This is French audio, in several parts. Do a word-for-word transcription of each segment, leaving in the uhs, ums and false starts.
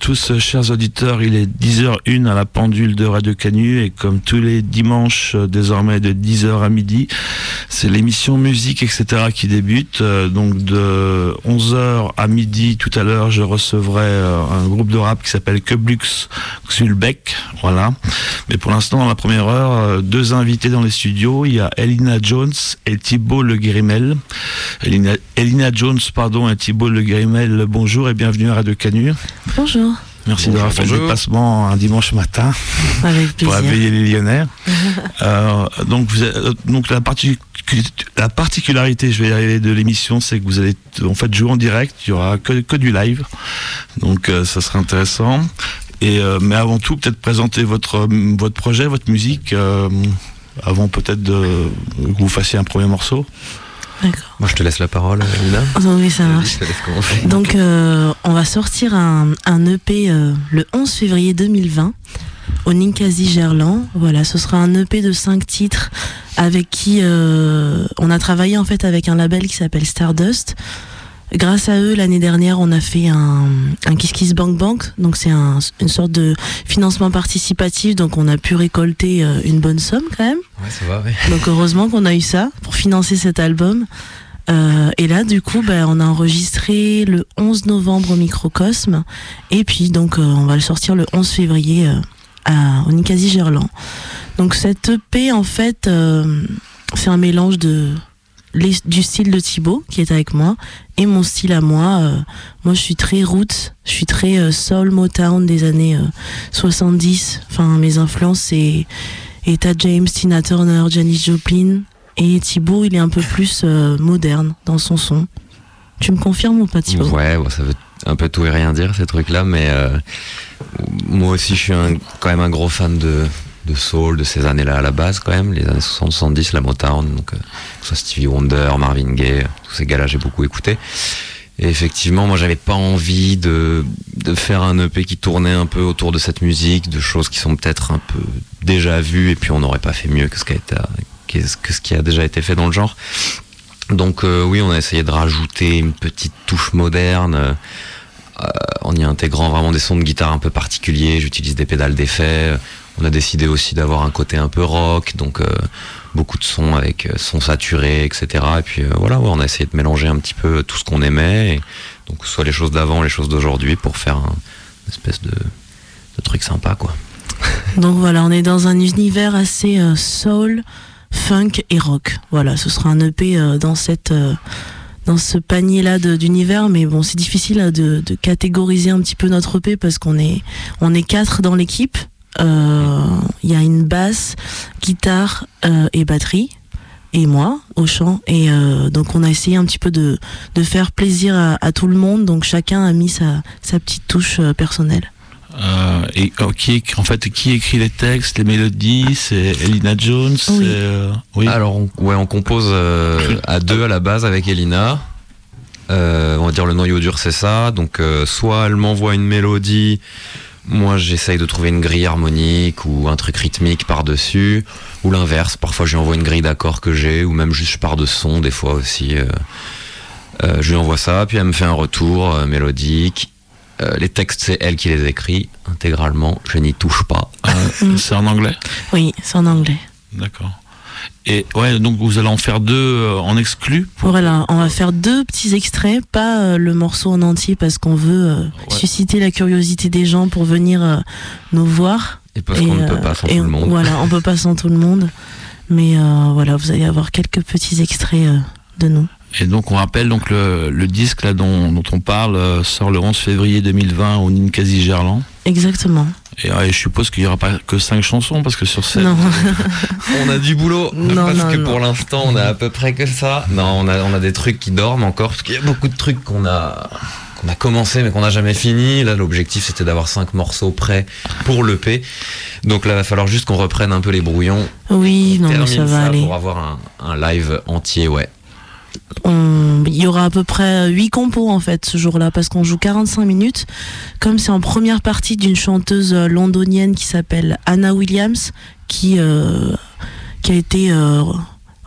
tous, chers auditeurs. Il est dix heures une à la pendule de Radio Canu et comme tous les dimanches, désormais de dix heures à midi, c'est l'émission musique, et cetera qui débute. Donc de onze heures à midi, tout à l'heure, je recevrai un groupe de rap qui s'appelle Keblux Xulbeck. Voilà. Mais pour l'instant, dans la première heure, deux invités dans les studios. Il y a Elina Jones et Thibaut Le Guérimel. Elina, Elina Jones, pardon, et Thibaut Le Guérimel, bonjour et bienvenue à Radio Canu. Bonjour. Merci bonjour, d'avoir fait le déplacement un dimanche matin. Avec plaisir. Pour réveiller les Lyonnais. euh, donc, vous êtes, donc la, partic- la particularité, je vais y arriver, de l'émission, c'est que vous allez en fait jouer en direct. Il y aura que, que du live. Donc euh, ça sera intéressant. Et, euh, mais avant tout, peut-être présenter votre, votre projet, votre musique, euh, avant peut-être de, que vous fassiez un premier morceau. D'accord. Moi, je te laisse la parole, Lina. Oui, ça marche. Je te laisse commencer. Donc, euh, on va sortir un, un E P euh, le onze février deux mille vingt au Ninkasi Gerland. Voilà, ce sera un E P de cinq titres avec qui euh, on a travaillé en fait avec un label qui s'appelle Stardust. Grâce à eux, l'année dernière, on a fait un, un Kiss Kiss Bank Bank. Donc, c'est un, une sorte de financement participatif. Donc, on a pu récolter euh, une bonne somme quand même. Ouais, ça va, oui. Donc, heureusement qu'on a eu ça pour financer cet album. Euh, et là, du coup, bah, on a enregistré le onze novembre au Microcosme. Et puis, donc, euh, on va le sortir le onze février euh, à, au Ninkasi Gerland. Donc, cet E P, en fait, euh, c'est un mélange de... Les, du style de Thibaut qui est avec moi et mon style à moi. Euh, moi je suis très roots, je suis très euh, soul Motown des années euh, soixante-dix. Enfin mes influences c'est Etta James, Tina Turner, Janis Joplin, et Thibaut il est un peu plus euh, moderne dans son son. Tu me confirmes ou pas Thibaut? Ouais, bon, ça veut un peu tout et rien dire ces trucs là, mais euh, moi aussi je suis un, quand même un gros fan de de soul, de ces années-là à la base quand même, les années soixante soixante-dix, la Motown, donc euh, que ce soit Stevie Wonder, Marvin Gaye, tous ces gars-là j'ai beaucoup écouté. Et effectivement, moi j'avais pas envie de, de faire un E P qui tournait un peu autour de cette musique, de choses qui sont peut-être un peu déjà vues, et puis on n'aurait pas fait mieux que ce qui a été, que ce qui a déjà été fait dans le genre. Donc euh, oui, on a essayé de rajouter une petite touche moderne, euh, en y intégrant vraiment des sons de guitare un peu particuliers. J'utilise des pédales d'effet. On a décidé aussi d'avoir un côté un peu rock, donc euh, beaucoup de sons avec euh, sons saturés, et cetera. Et puis euh, voilà, ouais, on a essayé de mélanger un petit peu tout ce qu'on aimait, et donc soit les choses d'avant, les choses d'aujourd'hui, pour faire un, une espèce de, de truc sympa, quoi. Donc voilà, on est dans un univers assez euh, soul, funk et rock. Voilà, ce sera un E P euh, dans cette... Euh, dans ce panier-là de, d'univers, mais bon, c'est difficile de, de catégoriser un petit peu notre E P parce qu'on est, on est quatre dans l'équipe. Il euh, y a une basse, guitare euh, et batterie, et moi au chant. Et euh, donc on a essayé un petit peu de, de faire plaisir à, à tout le monde. Donc chacun a mis sa, sa petite touche euh, personnelle. Euh, et oh, qui, en fait, qui écrit les textes, les mélodies? C'est Elina Jones. Oui. C'est, euh, oui. Alors, on, ouais, on compose euh, à deux à la base avec Elina. Euh, on va dire le noyau dur, c'est ça. Donc, euh, soit elle m'envoie une mélodie, moi j'essaye de trouver une grille harmonique ou un truc rythmique par-dessus, ou l'inverse. Parfois, je lui envoie une grille d'accords que j'ai, ou même juste je pars de son, des fois aussi. Euh, euh, je lui envoie ça, puis elle me fait un retour euh, mélodique. Euh, les textes, c'est elle qui les écrit intégralement, je n'y touche pas. Euh, c'est en anglais? Oui, c'est en anglais. D'accord. Et ouais, donc vous allez en faire deux euh, en exclu pour... Voilà, on va faire deux petits extraits, pas euh, le morceau en entier parce qu'on veut euh, ouais. susciter la curiosité des gens pour venir euh, nous voir. Et parce et qu'on euh, ne peut pas sans tout le monde. Voilà, on peut pas sans tout le monde. Mais euh, voilà, vous allez avoir quelques petits extraits euh, de nous. Et donc on rappelle donc le, le disque là dont, dont on parle euh, sort le onze février deux mille vingt au Ninkasi Gerland. Exactement. Et, et je suppose qu'il n'y aura pas que cinq chansons parce que sur scène non. on a du boulot non, parce non, que non. pour l'instant on a à peu près que ça. Non, on a on a des trucs qui dorment encore parce qu'il y a beaucoup de trucs qu'on a qu'on a commencé mais qu'on n'a jamais fini. Là l'objectif c'était d'avoir cinq morceaux prêts pour l'E P. Donc là il va falloir juste qu'on reprenne un peu les brouillons. Oui, non, mais ça va ça aller. Pour avoir un, un live entier, ouais. On... Il y aura à peu près huit compos en fait ce jour-là parce qu'on joue quarante-cinq minutes. Comme c'est en première partie d'une chanteuse londonienne qui s'appelle Anna Williams qui, euh, qui a été euh,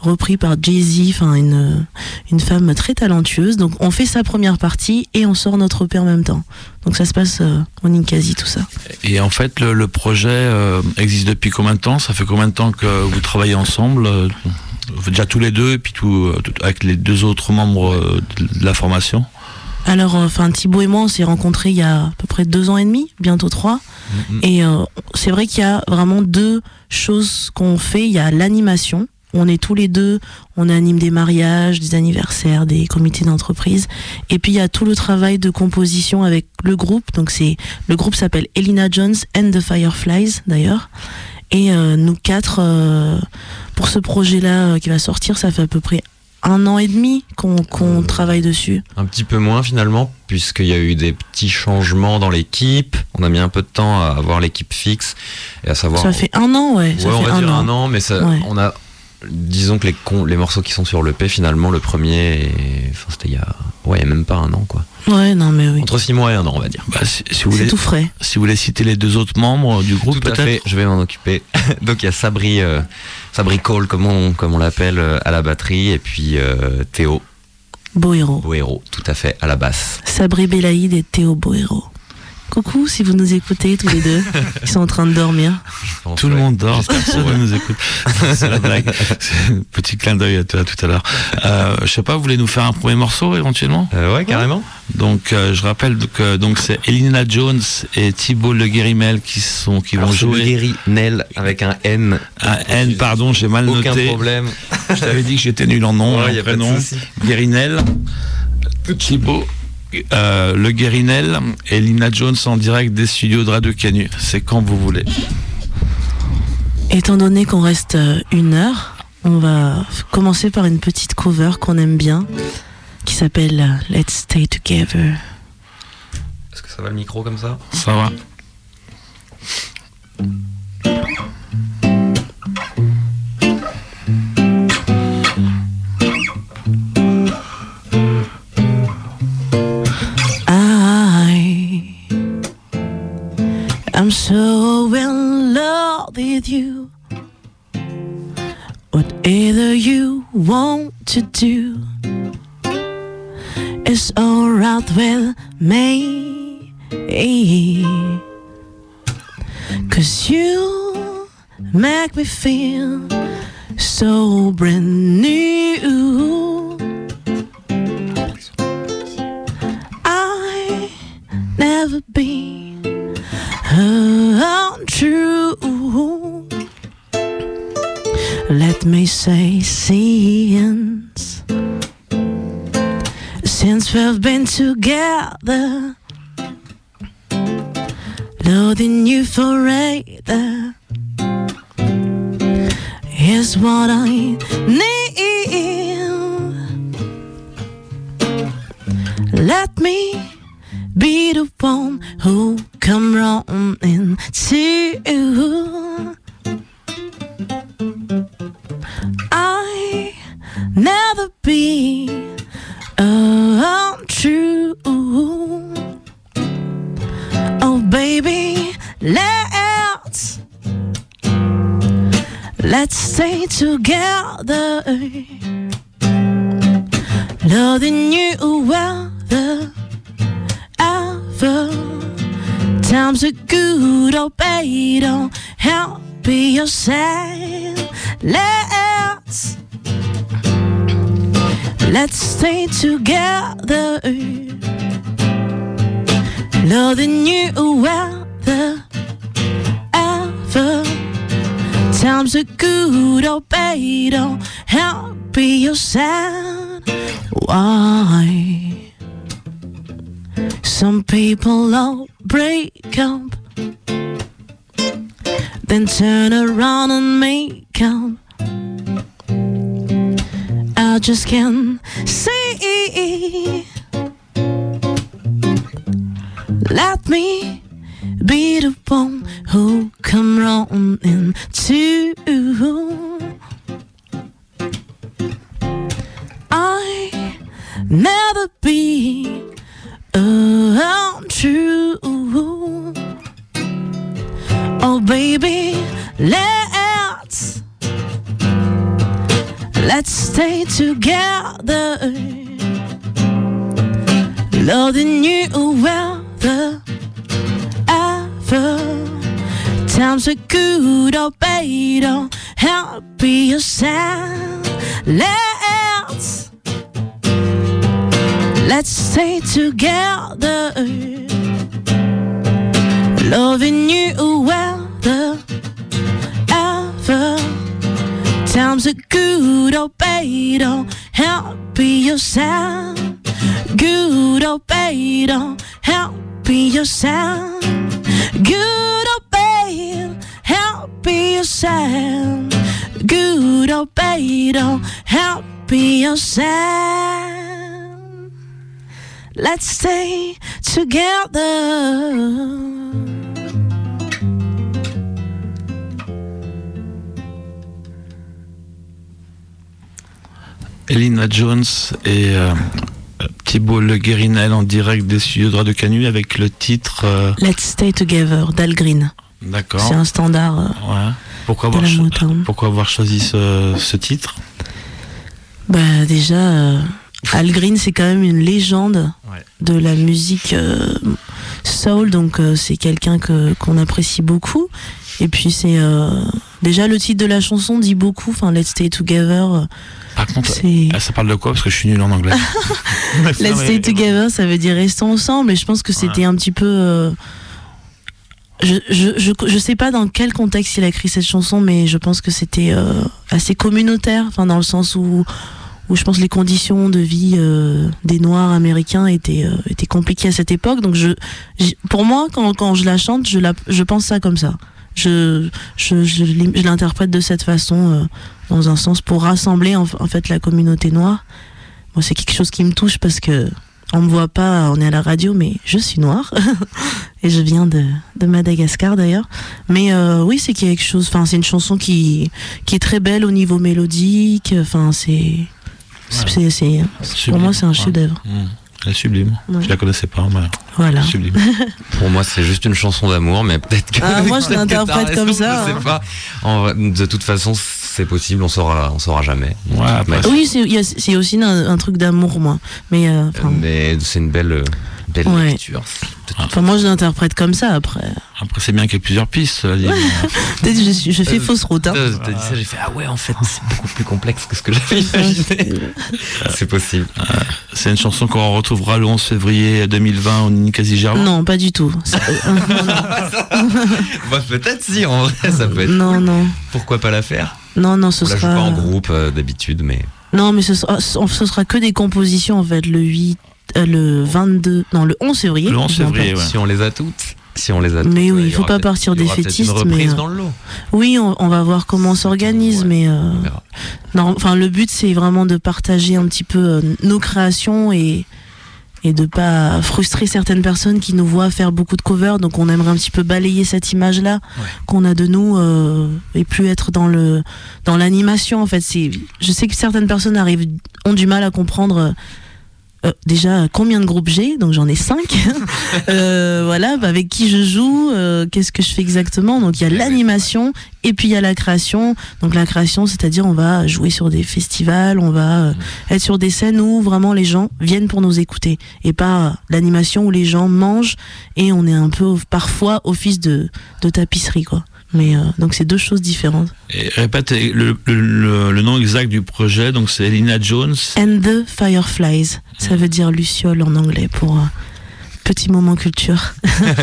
repris par Jay-Z, enfin une, une femme très talentueuse. Donc on fait sa première partie et on sort notre E P en même temps. Donc ça se passe euh, en Ninkasi, tout ça. Et en fait, le, le projet euh, existe depuis combien de temps? Ça fait combien de temps que vous travaillez ensemble? euh, Déjà tous les deux, et puis tout, tout, avec les deux autres membres euh, de la formation? Alors, enfin, Thibaut et moi, on s'est rencontrés il y a à peu près deux ans et demi, bientôt trois. Mm-hmm. Et euh, c'est vrai qu'il y a vraiment deux choses qu'on fait. Il y a l'animation. On est tous les deux, on anime des mariages, des anniversaires, des comités d'entreprise. Et puis il y a tout le travail de composition avec le groupe. Donc c'est le groupe s'appelle Elina Jones and the Fireflies d'ailleurs. Et euh, nous quatre, euh, pour ce projet-là euh, qui va sortir, ça fait à peu près un an et demi qu'on, qu'on euh, travaille dessus. Un petit peu moins finalement, puisqu'il y a eu des petits changements dans l'équipe. On a mis un peu de temps à avoir l'équipe fixe et à savoir. Ça fait un an, ouais. Ça ouais, fait on va un dire an. un an, mais ça, ouais. on a. Disons que les, con, les morceaux qui sont sur l'E P, finalement, le premier, et, enfin, c'était il y a, ouais, il y a même pas un an, quoi. Ouais, non, mais oui. Entre six mois et un an, on va dire. Bah, si, si vous c'est voulez, tout frais. Si vous voulez citer les deux autres membres du groupe, tout peut-être. à fait, je vais m'en occuper. Donc il y a Sabri, euh, Sabri Cole, comme on, comme on l'appelle, euh, à la batterie, et puis euh, Théo. Bohéro. Bohéro, tout à fait, à la basse. Sabri Belaïd et Théo Bohéro. Coucou, si vous nous écoutez tous les deux, qui sont en train de dormir. Tout ouais. le monde dort, personne ne nous écoute. C'est la blague. C'est un petit clin d'œil à toi tout à l'heure. Euh, je sais pas, vous voulez nous faire un premier morceau éventuellement? euh, Ouais, carrément. Donc, euh, je rappelle que donc c'est Elina Jones et Thibaut Le Guérimel qui sont qui Alors, vont jouer. Le Guérimel avec un N. Un N, pardon, j'ai mal Aucun noté. Aucun problème. Je t'avais dit que j'étais nul en nom, ouais, en prénom. Guérinel, Thibaut. Euh, le Guérinel et Lina Jones en direct des studios de Radio Canu. C'est quand vous voulez. Étant donné qu'on reste une heure, on va commencer par une petite cover qu'on aime bien qui s'appelle Let's Stay Together. Est-ce que ça va le micro comme ça? Ça va. I'm so in love with you. Whatever you want to do is alright with me. 'Cause you make me feel so brand new. I never been untrue. Let me say since Since we've been together, loving you forever is what I need. Let me be the one who come running to. I never be untrue. Oh baby, let's let's stay together, loving you weather ever. Times are good, oh baby, don't help be yourself. Let's Let's stay together, loving you weather ever. Times are good, oh baby, don't help be yourself. Why? Some people all break up, then turn around and make up. I just can't see. Let me be the one who come running to. I never be untrue. Oh baby, let's Let's stay together, loving you weather ever. Times are good or bad, don't help be yourself. Let's Let's stay together, loving you weather ever. Times are good or bad, don't help be yourself. Good or bad, don't help be yourself. Good or bad, help be yourself. Good or bad, don't help be yourself. Let's stay together. Elina Jones et euh, Thibault Le Guérinel en direct des studios de Radio Canu avec le titre euh... Let's Stay Together d'Al Green. D'accord. C'est un standard. Euh, ouais. Pourquoi avoir, cho- pourquoi avoir choisi ce, ce titre? Bah déjà, euh, Al Green c'est quand même une légende ouais. de la musique euh, soul, donc euh, c'est quelqu'un que qu'on apprécie beaucoup. Et puis c'est euh, déjà le titre de la chanson dit beaucoup. Enfin, Let's Stay Together. Euh, Par contre, c'est... ça parle de quoi? Parce que je suis nul en anglais. Let's Stay Together, ça veut dire restons ensemble. Et je pense que c'était ouais. un petit peu. Euh, je, je, je, je sais pas dans quel contexte il a écrit cette chanson, mais je pense que c'était euh, assez communautaire. Enfin, dans le sens où, où je pense les conditions de vie euh, des Noirs américains étaient, euh, étaient compliquées à cette époque. Donc, je, pour moi, quand, quand je la chante, je, la, je pense ça comme ça. Je, je, je, je l'interprète de cette façon, euh, dans un sens pour rassembler en, en fait la communauté noire. Moi, c'est quelque chose qui me touche parce que on me voit pas, on est à la radio, mais je suis noire et je viens de, de Madagascar d'ailleurs. Mais euh, oui, c'est quelque chose. Enfin, c'est une chanson qui qui est très belle au niveau mélodique. Enfin, c'est, c'est, c'est, c'est pour moi, c'est un chef-d'œuvre. Ouais. Mmh. Elle est sublime. Ouais. Je la connaissais pas, mais voilà. Sublime. Pour moi, c'est juste une chanson d'amour, mais peut-être que. Ah, moi, je l'interprète raison, comme ça. Je sais hein. pas. En, de toute façon, c'est possible, on saura, on saura jamais. Ouais, après, oui, c'est, y a, c'est aussi un, un truc d'amour, moi. Mais, euh, mais c'est une belle, belle ouais. lecture. Enfin, moi, je l'interprète comme ça après. Après, c'est bien qu'il y ait plusieurs pistes. Là, peut-être que je, je fais euh, fausse route. Hein. T'as dit ça, j'ai fait ah ouais, en fait, c'est beaucoup plus complexe que ce que j'avais imaginé. C'est possible. Euh, c'est une chanson qu'on retrouvera le onze février deux mille vingt au Ninkasi Germain. Non, pas du tout. Bah, peut-être si, en vrai, ça peut être. Non, cool. non. Pourquoi pas la faire? Non, non, ce On sera. la joue pas en groupe euh, d'habitude, mais. Non, mais ce sera, ce sera que des compositions en fait. Le huit, euh, le vingt-deux, non, le onze février. Le onze février, ouais. Si on les a toutes. Si on les a mais toutes, oui, il faut pas partir des fétistes. Une reprise mais dans le lot. Oui, on, on va voir comment on s'organise, ouais, mais euh, non, enfin le but c'est vraiment de partager un petit peu euh, nos créations et et de pas frustrer certaines personnes qui nous voient faire beaucoup de covers. Donc on aimerait un petit peu balayer cette image-là ouais. qu'on a de nous euh, et plus être dans le dans l'animation. En fait, c'est, je sais que certaines personnes arrivent ont du mal à comprendre. Euh, déjà combien de groupes j'ai, donc j'en ai cinq. euh, voilà, bah, avec qui je joue, euh, qu'est-ce que je fais exactement. Donc il y a l'animation et puis il y a la création. Donc la création, c'est-à-dire on va jouer sur des festivals, on va euh, être sur des scènes où vraiment les gens viennent pour nous écouter et pas euh, l'animation où les gens mangent et on est un peu parfois office de, de tapisserie quoi. Mais euh, donc c'est deux choses différentes. Et répète le, le, le nom exact du projet, donc c'est Elina Jones. And the Fireflies, ça veut dire luciole en anglais pour euh, petit moment culture.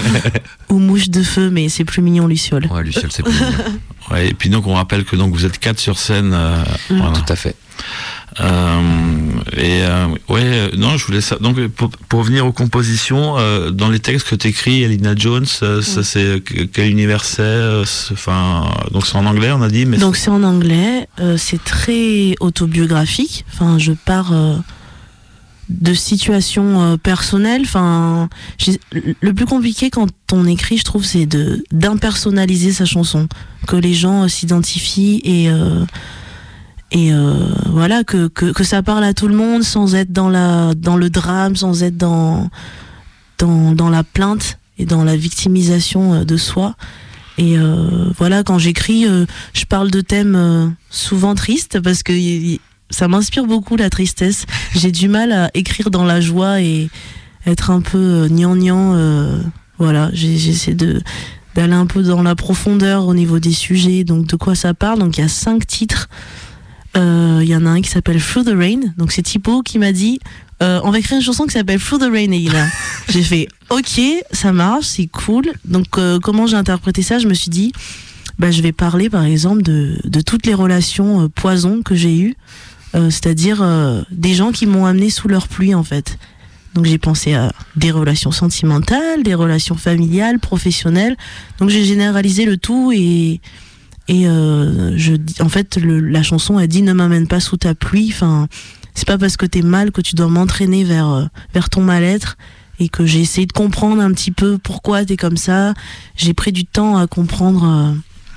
Ou mouche de feu, mais c'est plus mignon luciole. Ouais, luciole c'est plus mignon. Ouais, et puis donc on rappelle que donc vous êtes quatre sur scène. Euh, mmh. Voilà. Tout à fait. Euh, et euh, ouais, non, je voulais ça. Donc pour, pour venir aux compositions, euh, dans les textes que t'écris, Elina Jones, euh, ça, c'est quel univers c'est, enfin, donc c'est en anglais, on a dit. Mais donc c'est, c'est en anglais, euh, c'est très autobiographique. Enfin, je pars euh, de situations euh, personnelles. Enfin, le plus compliqué quand on écrit, je trouve, c'est de d'impersonnaliser sa chanson, que les gens euh, s'identifient et euh, et euh, voilà que, que que ça parle à tout le monde sans être dans la dans le drame, sans être dans dans dans la plainte et dans la victimisation de soi. Et euh, voilà, quand j'écris, euh, je parle de thèmes euh, souvent tristes parce que y, ça m'inspire beaucoup la tristesse. J'ai du mal à écrire dans la joie et être un peu gnangnan. Euh, voilà, j'ai, j'essaie de d'aller un peu dans la profondeur au niveau des sujets. Donc de quoi ça parle? Donc il y a cinq titres. Il euh, y en a un qui s'appelle Through the Rain. Donc c'est Thibaut qui m'a dit euh, on va écrire une chanson qui s'appelle Through the Rain. Et il a, j'ai fait ok, ça marche, c'est cool. Donc euh, comment j'ai interprété ça? Je me suis dit bah, je vais parler par exemple de, de toutes les relations euh, poison que j'ai eues, euh, c'est-à-dire euh, des gens qui m'ont amené sous leur pluie en fait. Donc j'ai pensé à des relations sentimentales, des relations familiales, professionnelles. Donc j'ai généralisé le tout et et euh, je en fait le, la chanson a dit ne m'amène pas sous ta pluie. Enfin c'est pas parce que t'es mal que tu dois m'entraîner vers euh, vers ton mal-être. Et que j'ai essayé de comprendre un petit peu pourquoi t'es comme ça. J'ai pris du temps à comprendre euh,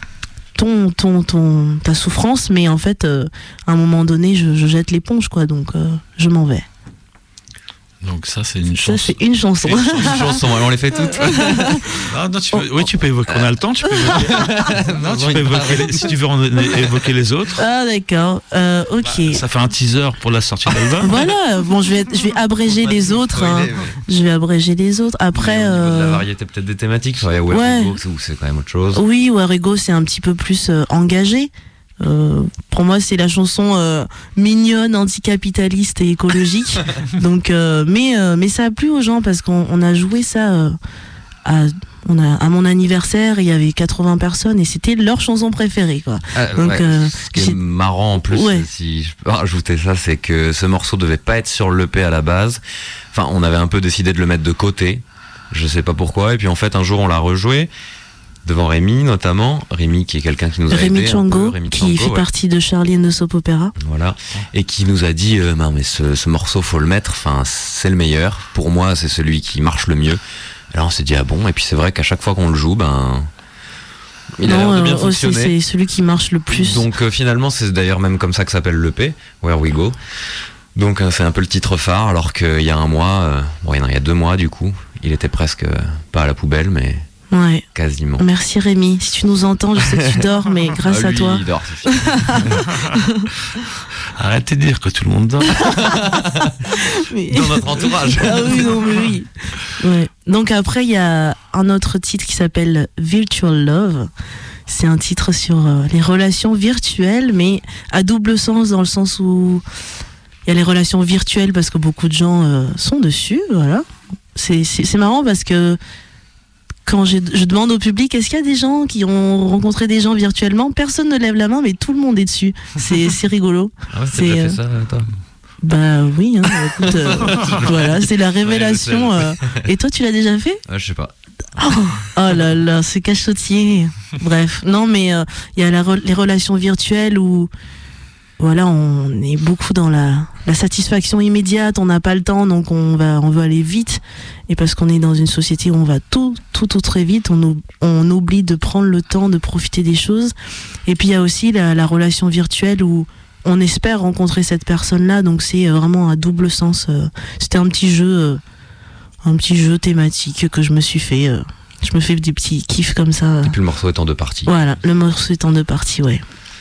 ton ton ton ta souffrance, mais en fait euh, à un moment donné je, je jette l'éponge quoi. Donc euh, je m'en vais. Donc ça c'est une Ça chanson. c'est une chanson. Une chanson, on les fait toutes. Ah, non, tu peux, oui, tu peux évoquer. On a le temps, tu peux évoquer. non, tu peux évoquer les, si tu veux en évoquer les autres. Ah d'accord. Euh, ok. Bah, ça fait un teaser pour la sortie de l'album. Voilà. Bon, je vais je vais abréger les autres. Hein. Je vais abréger les autres. Après. Au niveau de la euh... variété peut-être des thématiques. Il y a Where Ouais. We Go, c'est quand même autre chose. Oui, Where We Go, c'est un petit peu plus euh, engagé. Euh, pour moi, c'est la chanson euh, mignonne, anticapitaliste et écologique. Donc, euh, mais euh, mais ça a plu aux gens parce qu'on on a joué ça euh, à on a à mon anniversaire. Il y avait quatre-vingts personnes et c'était leur chanson préférée, quoi. Ah, Donc, ouais. euh, Ce qui est j'ai- marrant en plus, Ouais. si je peux rajouter ça, c'est que ce morceau devait pas être sur l'E P à la base. Enfin, on avait un peu décidé de le mettre de côté. Je sais pas pourquoi. Et puis en fait, un jour, on l'a rejoué devant Rémi, notamment. Rémi, qui est quelqu'un qui nous a Rémi aidé un Tchango, peu. Rémi qui Tchango, fait ouais. partie de Charlie and the Soap Opera. Voilà. Et qui nous a dit, euh, non, mais ce, ce morceau, faut le mettre. Enfin, c'est le meilleur. Pour moi, c'est celui qui marche le mieux. Alors on s'est dit, ah bon. Et puis c'est vrai qu'à chaque fois qu'on le joue, ben, il a l'air non, de bien euh, aussi, fonctionner. c'est celui qui marche le plus. Donc euh, finalement, c'est d'ailleurs même comme ça que s'appelle l'E P, Where We Go. Donc euh, c'est un peu le titre phare, alors qu'il y a un mois, euh, bon, non, il y a deux mois du coup, il était presque euh, pas à la poubelle, mais Ouais. quasiment. Merci Rémi. Si tu nous entends, je sais que tu dors, mais grâce Ah, à lui, toi. il dort, c'est fini. Arrêtez de dire que tout le monde dort. Mais- Dans notre entourage. Ah oui, non, mais oui. Ouais. Donc après, il y a un autre titre qui s'appelle Virtual Love. C'est un titre sur euh, les relations virtuelles, mais à double sens, dans le sens où il y a les relations virtuelles parce que beaucoup de gens euh, sont dessus, voilà. C'est, c'est, c'est marrant parce que quand je, je demande au public, est-ce qu'il y a des gens qui ont rencontré des gens virtuellement? Personne ne lève la main, mais tout le monde est dessus. C'est, c'est rigolo. Ah ouais, C'est, t'as déjà euh, fait ça, toi? Bah oui, hein, écoute, euh, voilà, c'est la révélation. Ouais, euh. Et toi, tu l'as déjà fait? Ah, je sais pas. Oh là là, ce cachotier. Bref, non, mais il euh, y a la re- les relations virtuelles où, voilà, on est beaucoup dans la, la satisfaction immédiate. On n'a pas le temps, donc on va, on veut aller vite. Et parce qu'on est dans une société où on va tout, tout, tout très vite, on, ou- on oublie de prendre le temps de profiter des choses. Et puis il y a aussi la, la relation virtuelle où on espère rencontrer cette personne-là, donc c'est euh, vraiment à double sens. euh. C'était un petit jeu, euh, un petit jeu thématique que je me suis fait. euh. Je me fais des petits kiffs comme ça. Et puis le morceau est en deux parties. Voilà, le morceau est en deux parties, ouais.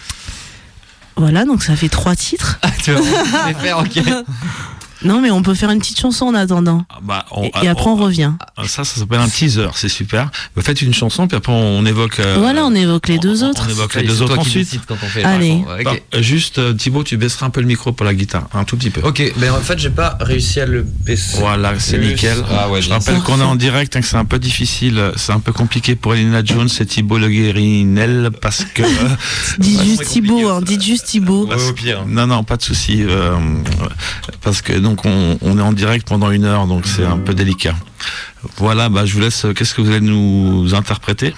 Voilà, donc ça fait trois titres. Ah, tu vas les faire, ok. Non, mais on peut faire une petite chanson en attendant. Ah, bah, on- Et, et après, on revient. Ah, Ça, ça s'appelle un teaser, c'est super. Vous faites une chanson, puis après on évoque. euh, Voilà, on évoque les deux on- autres. On évoque les C'est deux toi autres qui ensuite. décides quand on fait. Allez. D'accord, ouais, ok. Bah, juste, euh, Thibaut, tu baisseras un peu le micro pour la guitare, un tout petit peu. Ok, mais en fait, j'ai pas réussi à le baisser. Voilà, c'est Plus. nickel. Ah ouais, je bien rappelle sûr. qu'on est en direct, hein, que c'est un peu difficile, c'est un peu compliqué pour Elena Jones et Thibaut Le Guérinel parce que. Dites Ouais, juste c'est Thibaut, compliqué, hein, ça. dites juste Thibaut. Ouais, au pire. Non, non, pas de souci. euh, parce que donc on, on est en direct pendant une heure, donc c'est un peu délicat. Voilà, bah je vous laisse. Qu'est-ce que vous allez nous interpréter?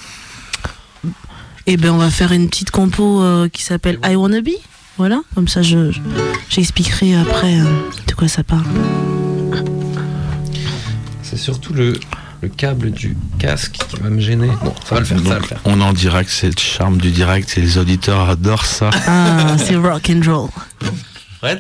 Et ben, on va faire une petite compo euh, qui s'appelle I Wanna Be. Voilà, comme ça, je, je- j'expliquerai après euh, de quoi ça parle. C'est surtout le, le câble du casque qui va me gêner. Bon, ça va le faire, ça va le Donc, faire. on est en direct, c'est le charme du direct et les auditeurs adorent ça. Ah, c'est rock and roll. Prête?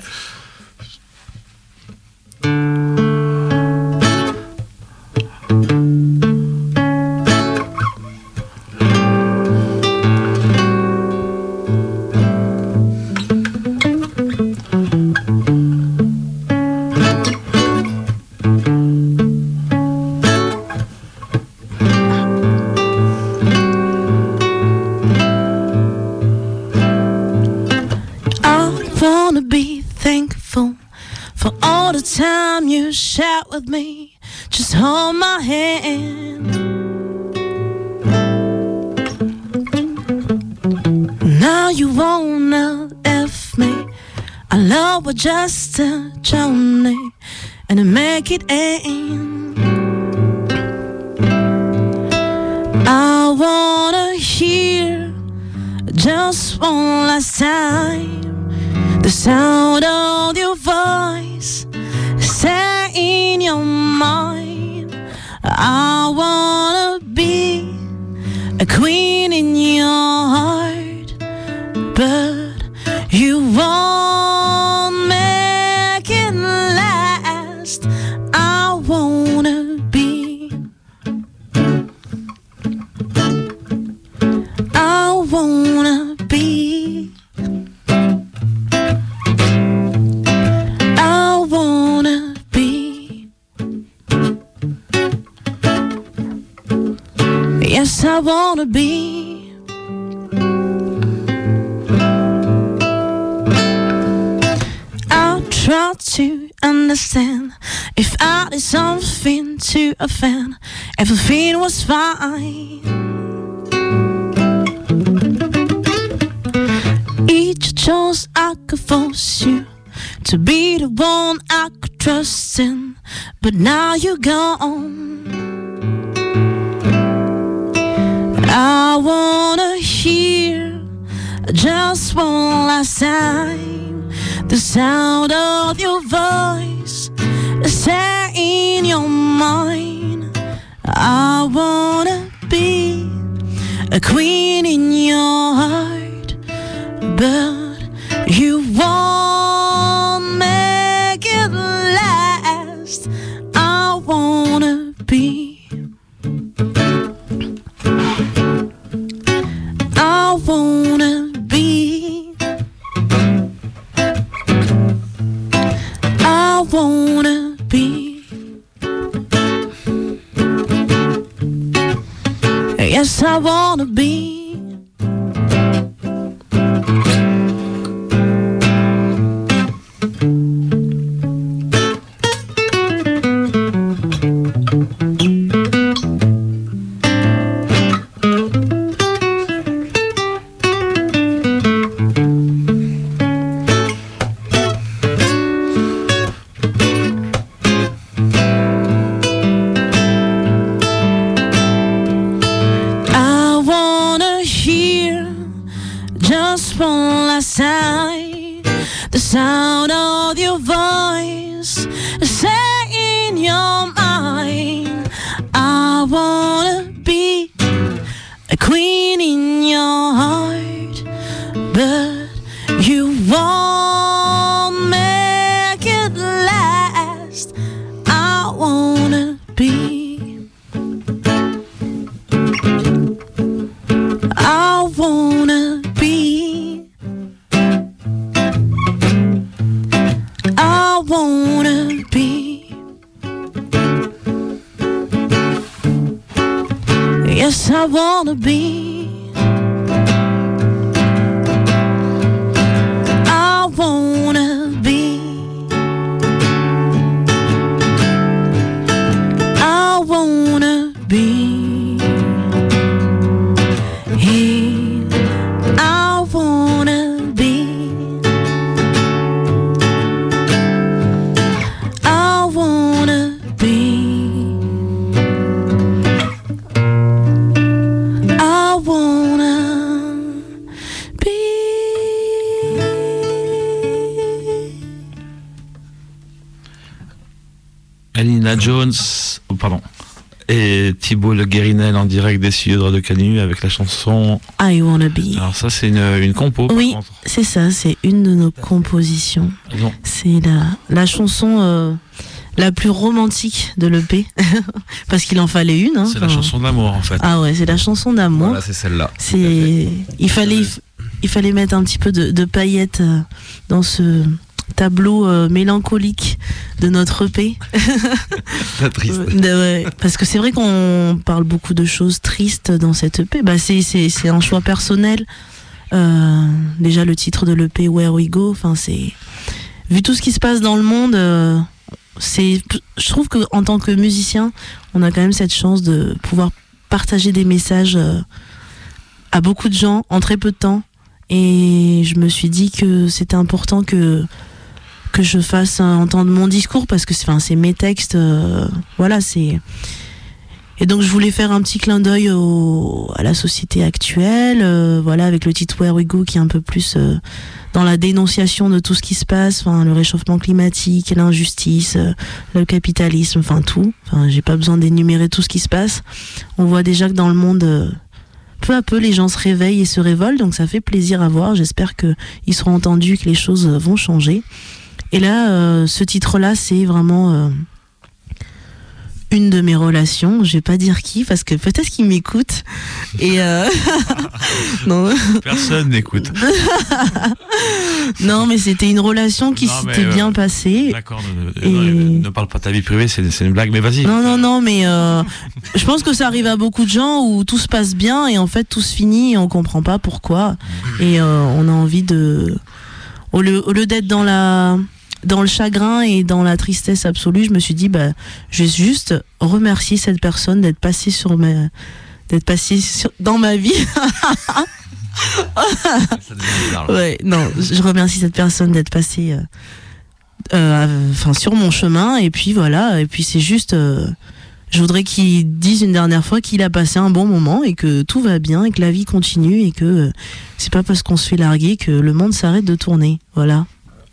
shout with me, just hold my hand. Now you wanna F me, our love was just a journey, and to make it end, I wanna hear just one last time the sound of your voice, stay in your mind. I wanna be a queen in your heart, but you won't make it last. I wanna be, I wanna be, I wanna be, yes, I wanna be. Try to understand if I did something to offend, everything was fine. Each choice I could force you to be the one I could trust in, but now you're gone. I wanna hear just one last time the sound of your voice, stay in your mind. I wanna be a queen in your heart, but you won't make it last. I wanna be, I wanna be, I wanna be, yes, I wanna be. The sound of your voice, stay in your mind. I wanna be a queen in your heart, but you won't make it last. I wanna be, I wanna be, I wanna be, yes, I wanna be, I wanna be, I wanna be, hey, I wanna be, I wanna be, I wanna be. Alina Jones, oh, pardon, et Thibaut Le Guérinel en direct des studios de Radio Canu avec la chanson I Wanna Be. Alors ça c'est une, une compo par Oui, contre. c'est ça, c'est une de nos compositions. Non. C'est la, la chanson euh, la plus romantique de l'E P, parce qu'il en fallait une. Hein, C'est la chanson d'amour en fait. Ah ouais, c'est la chanson d'amour. Voilà, c'est celle-là. C'est, il fallait, il fallait mettre un petit peu de, de paillettes euh, dans ce tableau euh, mélancolique de notre E P. La triste. Euh, ouais, parce que c'est vrai qu'on parle beaucoup de choses tristes dans cette E P. Bah c'est, c'est, c'est un choix personnel. Euh, déjà le titre de l'E P, Where We Go. Enfin c'est, vu tout ce qui se passe dans le monde, euh, c'est, je trouve que en tant que musicien, on a quand même cette chance de pouvoir partager des messages euh, à beaucoup de gens en très peu de temps. Et je me suis dit que c'était important que que je fasse euh, entendre mon discours parce que c'est, enfin, c'est mes textes, euh, voilà, c'est. Et donc je voulais faire un petit clin d'œil au, à la société actuelle, euh, voilà, avec le titre Where We Go qui est un peu plus euh, dans la dénonciation de tout ce qui se passe, enfin le réchauffement climatique, l'injustice, euh, le capitalisme, enfin tout. Enfin, j'ai pas besoin d'énumérer tout ce qui se passe. On voit déjà que dans le monde, euh, peu à peu, les gens se réveillent et se révoltent, donc ça fait plaisir à voir. J'espère que ils seront entendus, que les choses vont changer. Et là, euh, ce titre-là, c'est vraiment euh, une de mes relations. Je vais pas dire qui, parce que peut-être qu'il m'écoute. Et euh... non. Personne n'écoute. Non, mais c'était une relation qui non, s'était euh, bien passée. D'accord, ne, Et... ne, ne parle pas de ta vie privée, c'est, c'est une blague, mais vas-y. Non, non, non, mais euh, je pense que ça arrive à beaucoup de gens où tout se passe bien et en fait tout se finit et on comprend pas pourquoi. Et euh, on a envie de... Au lieu, au lieu d'être dans la... dans le chagrin et dans la tristesse absolue, je me suis dit, bah, je vais juste remercier cette personne d'être passée sur ma, d'être passée sur, dans ma vie. Ça devient bizarre, là. Ouais, non, je remercie cette personne d'être passée, euh, euh, enfin, sur mon chemin. Et puis voilà, et puis c'est juste, euh, je voudrais qu'il dise une dernière fois qu'il a passé un bon moment et que tout va bien et que la vie continue et que euh, c'est pas parce qu'on se fait larguer que le monde s'arrête de tourner. Voilà.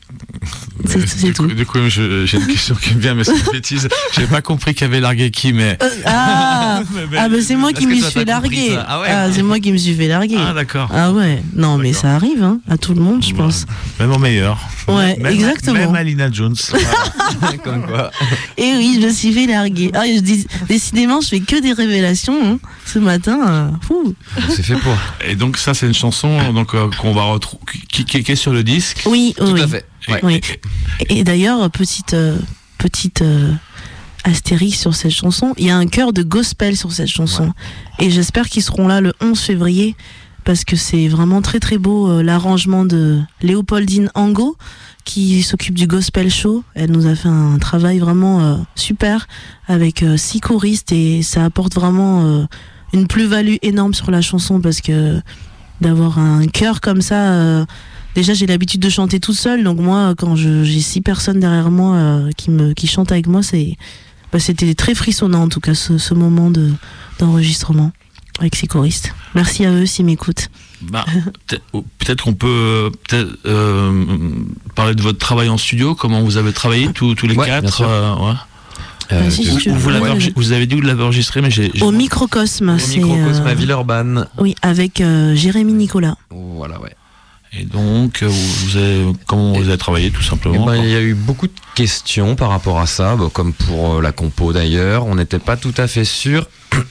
C'est, c'est du, tout. Coup, du coup, je, j'ai une question qui me vient, mais c'est une bêtise. J'ai pas compris qu'il y avait largué qui, mais. Euh, ah, mais, mais, ah bah c'est moi qui me toi, suis fait t'as compris larguer. ça ? Ah ouais. Ah, c'est moi qui me suis fait larguer. Ah, d'accord. Ah ouais, non mais D'accord. ça arrive hein, à tout le monde, je Bon, pense. Même au meilleur. Ouais, même, exactement. Même à Lina Jones. Comme quoi. Et oui, je me suis fait larguer. Ah, je dis, décidément, je fais que des révélations hein, ce matin. Euh, fou. C'est fait pour. Et donc, ça, c'est une chanson donc, euh, qu'on va retrouver, qui, qui, qui est sur le disque. Oui, Tout oui. à fait. Et- Ouais. Oui. Et d'ailleurs, petite, euh, petite euh, astérix sur cette chanson, il y a un chœur de gospel sur cette chanson. Ouais. Et j'espère qu'ils seront là le onze février, parce que c'est vraiment très très beau euh, l'arrangement de Léopoldine Angot, qui s'occupe du gospel show. Elle nous a fait un travail vraiment euh, super, avec euh, six choristes, et ça apporte vraiment euh, une plus-value énorme sur la chanson, parce que d'avoir un chœur comme ça... Euh, Déjà, j'ai l'habitude de chanter toute seule, donc moi, quand je, j'ai six personnes derrière moi euh, qui me qui chantent avec moi, c'est bah, c'était très frissonnant en tout cas ce, ce moment de d'enregistrement avec ces choristes. Merci à eux s'ils m'écoutent. Bah, peut-être, peut-être qu'on peut peut-être, euh, parler de votre travail en studio, comment vous avez travaillé tous, tous les Ouais, bien quatre. sûr. Euh, ouais. Euh, Vas-y, si je- tu veux. Vous, l'avez Ouais. enregistré- vous avez dit que vous l'avez enregistré, mais j'ai. j'ai- Au microcosme, Au c'est microcosme euh, à Villeurbanne. oui, avec euh, Jérémy Nicolas. Voilà, ouais. Et donc, euh, vous, vous avez, comment vous avez travaillé, tout Eh simplement ben, quoi. il y a eu beaucoup de questions par rapport à ça, bah, comme pour euh, la compo d'ailleurs. On n'était pas tout à fait sûr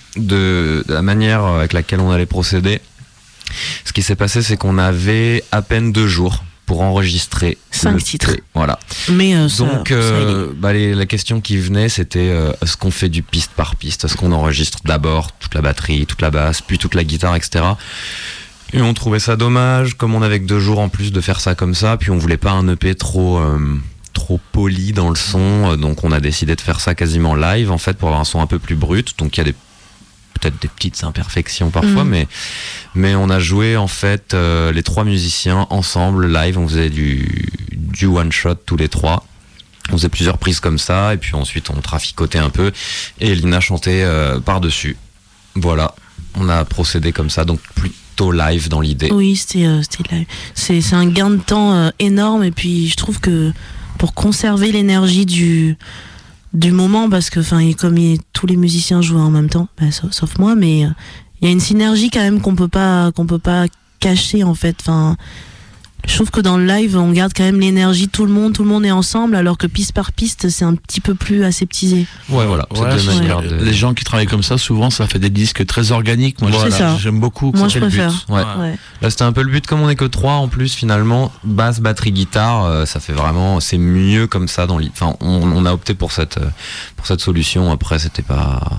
de, de la manière avec laquelle on allait procéder. Ce qui s'est passé, c'est qu'on avait à peine deux jours pour enregistrer Cinq le- titres. Voilà. Mais euh, ça, Donc, ça, euh, bah, les, la question qui venait, c'était euh, est-ce qu'on fait du piste par piste ? Est-ce qu'on enregistre d'abord toute la batterie, toute la basse, puis toute la guitare, et cetera. Et on trouvait ça dommage, comme on avait que deux jours en plus de faire ça comme ça, puis on voulait pas un E P trop euh, trop poli dans le son, euh, donc on a décidé de faire ça quasiment live en fait pour avoir un son un peu plus brut. Donc il y a des peut-être des petites imperfections parfois, Mhm. mais mais on a joué en fait euh, les trois musiciens ensemble live. On faisait du du one shot tous les trois. On faisait plusieurs prises comme ça, et puis ensuite on traficotait un peu, et Lina chantait euh, par-dessus. Voilà, on a procédé comme ça, donc plutôt live dans l'idée. Oui, c'était, euh, c'était live. C'est, c'est un gain de temps euh, énorme, et puis je trouve que pour conserver l'énergie du, du moment, parce que enfin, comme il, tous les musiciens jouent en même temps, bah, sauf, sauf moi, mais il euh, y a une synergie quand même qu'on peut pas, qu'on peut pas cacher en fait. Enfin, je trouve que dans le live, on garde quand même l'énergie de tout le monde, tout le monde est ensemble, alors que piste par piste, c'est un petit peu plus aseptisé. Ouais, voilà. C'est Ouais, deux c'est- manières de- Les gens qui travaillent comme ça, souvent, ça fait des disques très organiques. Moi, C'est je- ça. j'aime beaucoup. Moi, C'est je le but. préfère. Ouais. Ouais. Là, c'était un peu le but, comme on est que trois en plus, finalement, basse, batterie, guitare, euh, ça fait vraiment, c'est mieux comme ça dans l'idée. Enfin, on, on a opté pour cette, euh, pour cette solution. Après, c'était pas,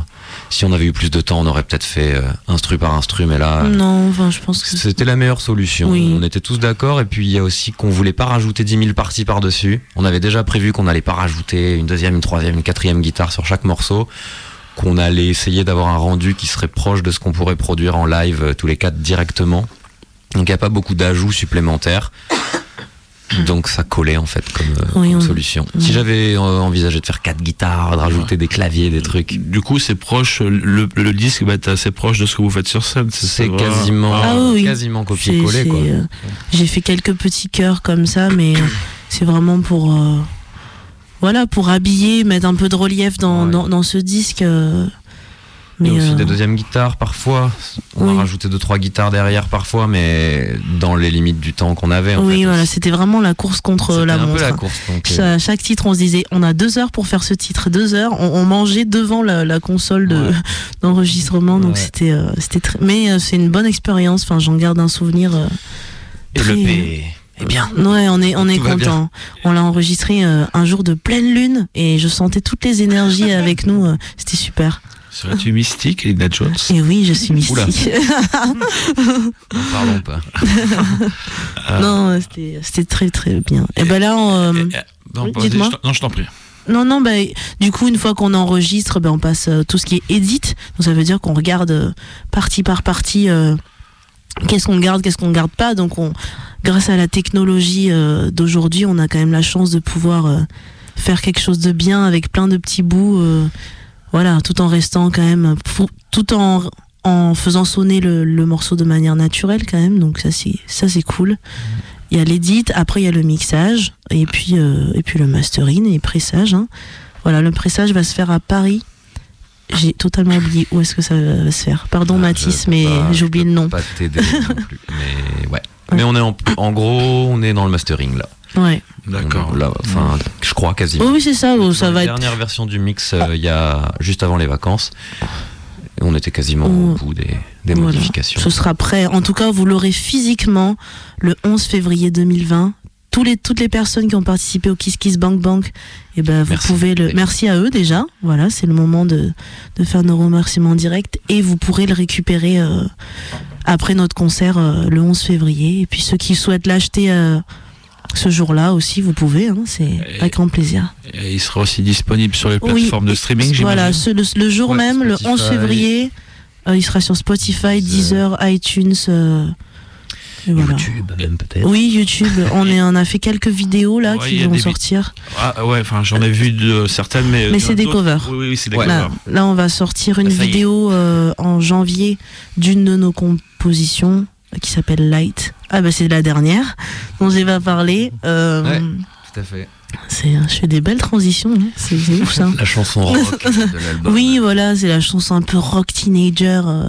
si on avait eu plus de temps, on aurait peut-être fait euh, instru par instru, mais là, non, enfin, je pense que c'était la meilleure solution. Oui. On était tous d'accord, et puis il y a aussi qu'on voulait pas rajouter dix mille parties par-dessus. On avait déjà prévu qu'on n'allait pas rajouter une deuxième, une troisième, une quatrième guitare sur chaque morceau, qu'on allait essayer d'avoir un rendu qui serait proche de ce qu'on pourrait produire en live euh, tous les quatre directement. Donc il n'y a pas beaucoup d'ajouts supplémentaires. Donc ça collait en fait comme, euh, Oui, comme on- solution. oui. Si j'avais euh, envisagé de faire quatre guitares, de rajouter Ouais. des claviers, des trucs, Du coup, c'est proche, le, le disque bah, est assez proche de ce que vous faites sur scène. c'est ça va. quasiment, Ah oui, oui. quasiment c'est- copier-coller c'est, quoi. euh, j'ai fait quelques petits chœurs comme ça, mais c'est vraiment pour euh, voilà, pour habiller, mettre un peu de relief dans, Ouais. dans, dans ce disque. euh, Il y mais a aussi euh, des deuxièmes guitares parfois. On oui. a rajouté deux trois guitares derrière parfois, mais dans les limites du temps qu'on avait. En oui, fait. voilà, c'était vraiment la course contre C'était la un peu montre. la course. Donc, euh, Cha- chaque titre, on se disait, on a deux heures pour faire ce titre, deux heures. On, on mangeait devant la, la console de, Ouais. d'enregistrement, donc Ouais. c'était, euh, c'était très. Mais euh, c'est une bonne expérience. Enfin, j'en garde un souvenir. euh, et très- le P est bien. Ouais, on est, on est Tout va bien. content. On l'a enregistré euh, un jour de pleine lune et je sentais toutes les énergies avec nous. euh, c'était super. Serais-tu mystique, Elina Jones? Et oui, je suis Oula. mystique. N'en parlons pas. Euh, non, euh, c'était, c'était très très bien. Et ben là, on, euh, eh, eh, non, oui, vas-y, dites-moi. je t'en- non, je t'en prie. non, non, bah, du coup, une fois qu'on enregistre, ben on passe euh, tout ce qui est edit. Donc ça veut dire qu'on regarde euh, partie par partie euh, qu'est-ce qu'on garde, qu'est-ce qu'on garde pas. Donc on, grâce à la technologie euh, d'aujourd'hui, on a quand même la chance de pouvoir euh, faire quelque chose de bien avec plein de petits bouts. euh, Voilà, tout en restant quand même, fou- tout en, en faisant sonner le, le morceau de manière naturelle quand même, donc ça c'est ça c'est cool. Il y a l'édit, après il y a le mixage, et puis euh, et puis le mastering et pressage. Hein. Voilà, le pressage va se faire à Paris. J'ai totalement oublié où est-ce que ça va se faire. Pardon Ah, Mathis, je peux mais pas- j'ai je oublié peux le nom. Pas t'aider non plus. Mais ouais. Mais on est en, en gros, on est dans le mastering là. Ouais. D'accord. On est Là, enfin, je crois quasiment. Oh oui c'est ça, oh, ça Dans va la être. dernière version du mix, euh, il y a juste avant les vacances. Et on était quasiment Oh. au bout des, des Voilà. modifications. Ce sera prêt. En tout cas, vous l'aurez physiquement le onze février deux mille vingt. Tous les, toutes les personnes qui ont participé au Kiss Kiss Bank Bank, eh ben, vous Merci. pouvez le. Merci à eux déjà. Voilà, c'est le moment de, de faire nos remerciements directs et vous pourrez le récupérer euh, après notre concert euh, le onze février. Et puis ceux qui souhaitent l'acheter euh, ce jour-là aussi, vous pouvez. Hein, c'est Et- avec grand plaisir. Et il sera aussi disponible sur les Oui, plateformes de streaming, Voilà, j'imagine. ce- le, le jour Ouais, même, le Spotify. onze février, euh, il sera sur Spotify, Deezer, iTunes. euh, et voilà. YouTube même peut-être. Oui, YouTube. On, est, on a fait quelques vidéos là Ouais, il qui y a vont des vi- sortir. Ah ouais, enfin j'en ai vu de certaines, mais. Mais c'est des d'autres- covers. Oui, oui, oui, c'est des Ouais. Là, covers. là, on va sortir une Ah, ça y est. vidéo euh, en janvier d'une de nos compositions euh, qui s'appelle Light. Ah bah c'est la dernière dont j'ai pas parlé. Euh, Ouais. Tout à fait. c'est, je fais des belles transitions. Hein. C'est, c'est ouf ça. La chanson rock de l'album. Oui, voilà, c'est la chanson un peu rock teenager. euh.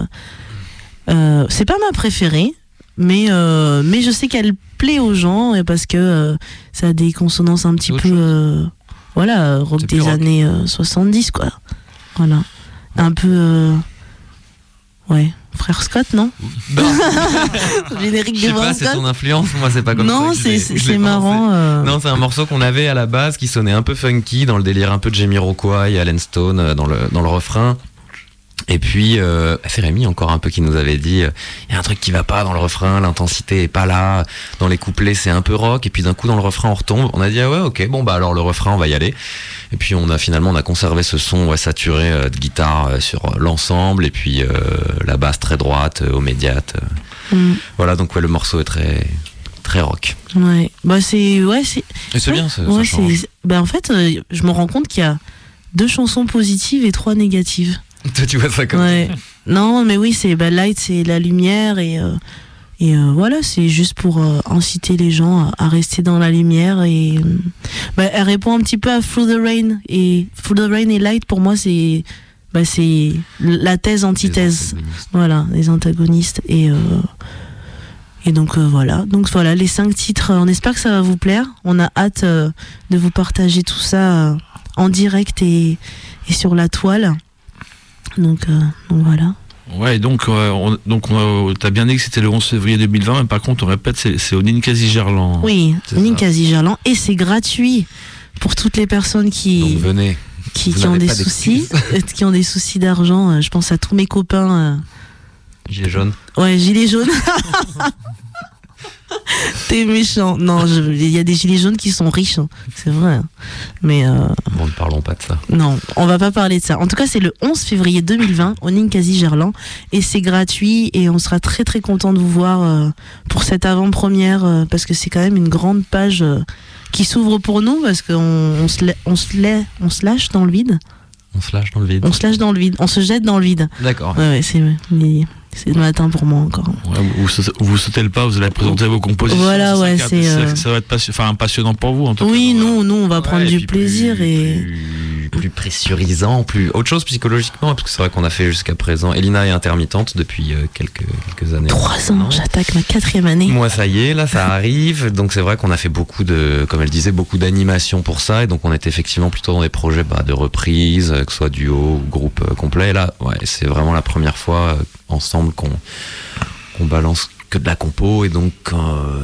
Euh, c'est pas ma préférée, mais, euh, mais je sais qu'elle plaît aux gens et parce que euh, ça a des consonances un petit Autre peu. chose. euh, voilà, rock C'est des plus rock. années euh, soixante-dix, quoi. Voilà. Un peu. euh, ouais, Frère Scott, non Non, Générique je des sais pas, Frères c'est Scott. ton influence. Moi, c'est pas comme ça. Non, que je c'est, l'ai- c'est, je c'est l'ai marrant. euh, Non, c'est un morceau qu'on avait à la base qui sonnait un peu funky dans le délire un peu de Jamiroquai, Allen Stone euh, dans le, dans le refrain. Et puis, euh, c'est Rémi encore un peu qui nous avait dit, il euh, y a un truc qui va pas dans le refrain, l'intensité est pas là, dans les couplets c'est un peu rock, et puis d'un coup dans le refrain on retombe. On a dit, ah ouais, ok, bon bah alors le refrain on va y aller. Et puis on a finalement on a conservé ce son ouais, saturé euh, de guitare euh, sur euh, l'ensemble, et puis euh, la basse très droite, euh, au médiate. euh. mm, Voilà, donc ouais, le morceau est très, très rock. ouais. Bah, c'est. Ouais, c'est. Et c'est Ouais, bien, ça, ouais, ça change. c'est- bah, en fait, euh, je me rends compte qu'il y a deux chansons positives et trois négatives. Toi tu vois ça comme Ouais. Non, mais oui, c'est bah, Light, c'est la lumière et euh, et euh, voilà, c'est juste pour euh, inciter les gens à, à rester dans la lumière et euh, bah, elle répond un petit peu à Through the Rain et Through the Rain et Light pour moi c'est bah, c'est la thèse antithèse, voilà, les antagonistes et euh, et donc euh, voilà, donc voilà les cinq titres. On espère que ça va vous plaire. On a hâte euh, de vous partager tout ça euh, en direct et et sur la toile. Donc, euh, donc voilà. Ouais, donc, euh, on, donc on a- t'as bien dit que c'était le onze février deux mille vingt, mais par contre, on répète, c'est, c'est au Ninkasi Gerland. Oui, c'est ça. Ninkasi Gerland. Et c'est gratuit pour toutes les personnes Donc qui. venez. qui, Vous qui ont n'avez des pas soucis, d'excuses. qui ont des soucis d'argent. Euh, Je pense à tous mes copains. euh, Gilet jaune. Ouais, gilets jaunes. T'es méchant. Non, je- il y a des gilets jaunes qui sont riches, hein. C'est vrai. hein. Mais euh, Bon, ne parlons pas de ça. non, on va pas parler de ça. En tout cas, c'est le onze février deux mille vingt au Ninkasi Gerland et c'est gratuit et on sera très très content de vous voir euh, pour cette avant-première euh, parce que c'est quand même une grande page euh, qui s'ouvre pour nous parce qu'on on se, la- on, se la- on se lâche dans le vide. On se lâche dans le vide. On se lâche dans le vide. On se jette dans le vide. D'accord. Ouais, ouais, c'est, mais c'est le matin pour moi encore. Ouais, vous, sautez- vous sautez le pas, vous allez présenter vos compositions. Voilà, ça, ouais, ça, c'est, ça, euh, ça va être passi- enfin, passionnant pour vous en tout Oui, cas. nous, nous, on va prendre Ouais, du puis plaisir plus, et. plus, plus pressurisant, plus autre chose psychologiquement, parce que c'est vrai qu'on a fait jusqu'à présent. Elina est intermittente depuis euh, quelques quelques années. Trois ans, j'attaque ma quatrième année. Moi, ça y est, là, ça arrive. Donc, c'est vrai qu'on a fait beaucoup de, comme elle disait, beaucoup d'animation pour ça. Et donc, on était effectivement plutôt dans des projets bah, de reprise, euh, que ce soit duo ou groupe euh, complet. Et là, ouais, c'est vraiment la première fois euh, ensemble qu'on qu'on balance que de la compo. Et donc, euh,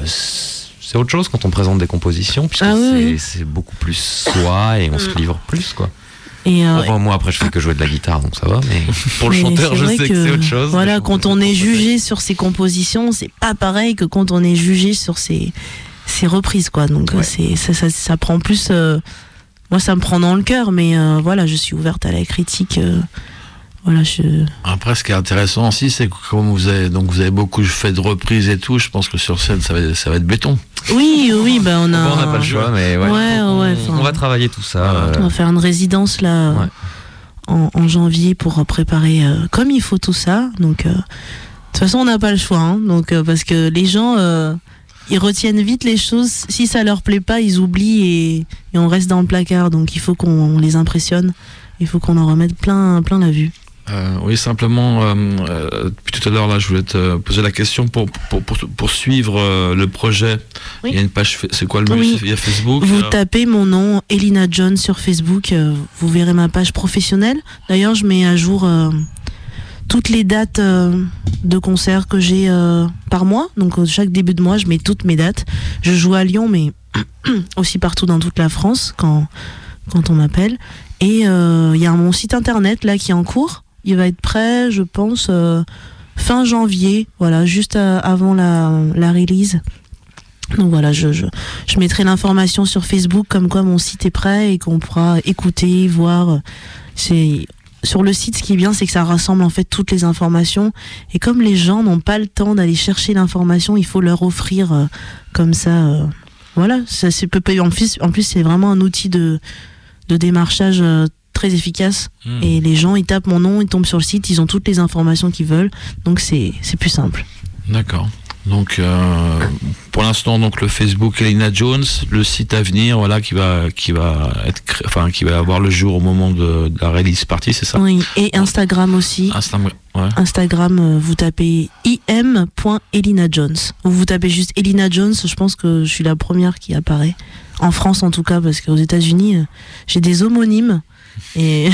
c'est autre chose quand on présente des compositions, puisque Ah oui, c'est oui. c'est beaucoup plus soi et on se livre plus, quoi. Et euh, Enfin, moi, après, je fais que jouer de la guitare, donc ça va. Mais pour le mais chanteur, c'est je vrai sais que, c'est autre chose. Voilà, Mais quand je- on est jugé sur ses compositions, c'est pas pareil que quand on est jugé sur ses, ses reprises, quoi. Donc, Ouais. euh, c'est, ça, ça, ça prend plus. euh, moi, ça me prend dans le cœur, mais euh, voilà, je suis ouverte à la critique. euh, voilà, je. Après, ce qui est intéressant aussi, c'est que comme vous avez, donc vous avez beaucoup fait de reprises et tout, je pense que sur scène, ça va, ça va être béton. Oui, oui, bah on a. Bon, on n'a pas le choix, mais ouais. Ouais, ouais, on, enfin, on va travailler tout ça. Voilà. euh, On va faire une résidence là Ouais. en, en janvier pour préparer euh, comme il faut tout ça. Donc, euh, de toute façon, on n'a pas le choix. Hein, donc, euh, parce que les gens, euh, ils retiennent vite les choses. Si ça leur plaît pas, ils oublient et, et on reste dans le placard. Donc, il faut qu'on on les impressionne. Il faut qu'on en remette plein, plein la vue. Euh, oui, simplement, euh, euh, depuis tout à l'heure, là, je voulais te poser la question pour, pour, pour, pour suivre euh, le projet. Oui. Il y a une page, fa- c'est quoi le Oui. mieux? Il y a Facebook. Vous euh, tapez mon nom, Elina Jones, sur Facebook. euh, vous verrez ma page professionnelle. D'ailleurs, je mets à jour euh, toutes les dates euh, de concerts que j'ai euh, par mois. Donc, euh, chaque début de mois, je mets toutes mes dates. Je joue à Lyon, mais aussi partout dans toute la France quand, quand on m'appelle. Et euh, il y a mon site internet là qui est en cours. Il va être prêt, je pense, euh, fin janvier. Voilà, juste à- avant la, la release. Donc voilà, je, je, je mettrai l'information sur Facebook comme quoi mon site est prêt et qu'on pourra écouter, voir. C'est sur le site, ce qui est bien, c'est que ça rassemble en fait toutes les informations. Et comme les gens n'ont pas le temps d'aller chercher l'information, il faut leur offrir euh, comme ça. euh, voilà, ça c'est peu en plus, en plus c'est vraiment un outil de, de démarchage euh, très efficace. hmm. Et les gens, ils tapent mon nom, ils tombent sur le site, ils ont toutes les informations qu'ils veulent. Donc c'est c'est plus simple. D'accord. Donc, euh, pour l'instant, donc le Facebook Elina Jones, le site à venir, voilà, qui va, qui va être, cré- enfin, qui va avoir le jour au moment de, de la release party, c'est ça? Oui, et Instagram aussi. Instagram, ouais. Instagram, euh, vous tapez im point elina jones. Ou vous tapez juste Elina Jones, je pense que je suis la première qui apparaît. En France en tout cas, parce qu'aux États-Unis, euh, j'ai des homonymes. Et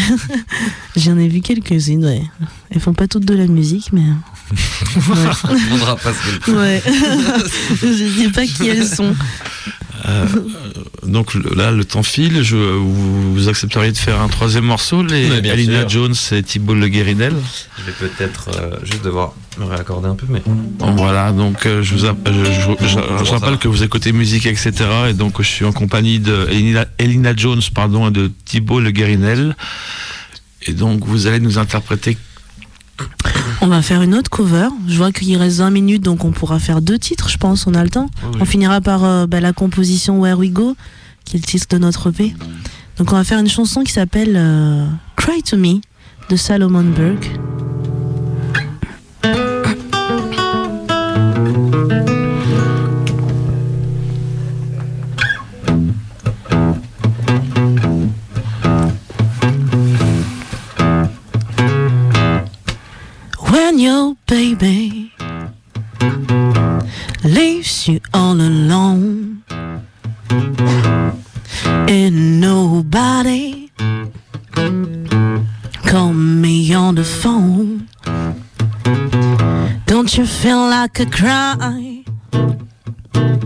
j'en ai vu quelques-unes, ouais. Elles font pas toutes de la musique, mais. On ne demandera pas ce qu'elle Ouais. Je sais pas qui elles sont. Euh, donc le- là, le temps file. Je, vous, vous accepteriez de faire un troisième morceau, les Mais bien Elina sûr. Jones et Thibault Le Guérinel. Je vais peut-être euh, juste devoir me réaccorder un peu, mais. Voilà, donc euh, je vous app- je, je- je- je rappelle que vous écoutez musique, et cetera. Et donc je suis en compagnie de Elina, Elina Jones, pardon, et de Thibault Le Guérinel. Et donc vous allez nous interpréter. On va faire une autre cover. Je vois qu'il reste vingt minutes, donc on pourra faire deux titres, je pense, on a le temps. On finira par euh, bah, la composition Where We Go, qui est le titre de notre E P. Donc on va faire une chanson qui s'appelle euh, Cry to Me de Salomon Burke. When your baby leaves you all alone and nobody call me on the phone, don't you feel like a cry?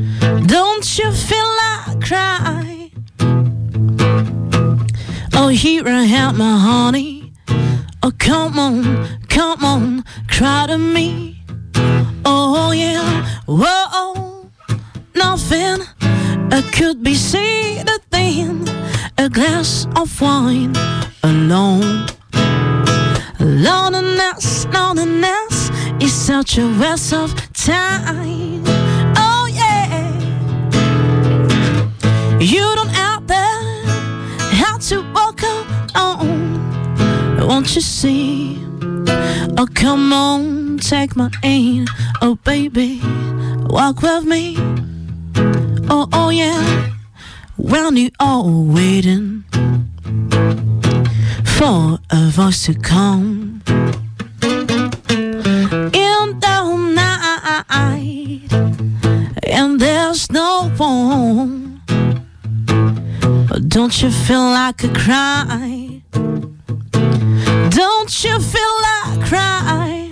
Don't you feel like cry? Oh, he here I am, my honey. Oh, come on, come on, cry to me. Oh, yeah, whoa, nothing uh, could be said than a glass of wine alone. Loneliness, loneliness is such a waste of time. Oh, yeah, you don't have to have to walk on. Won't you see? Oh, come on, take my hand. Oh, baby, walk with me. Oh, oh, yeah. When you are waiting for a voice to come in the night, and there's no one, don't you feel like a cry? Don't you feel like cry?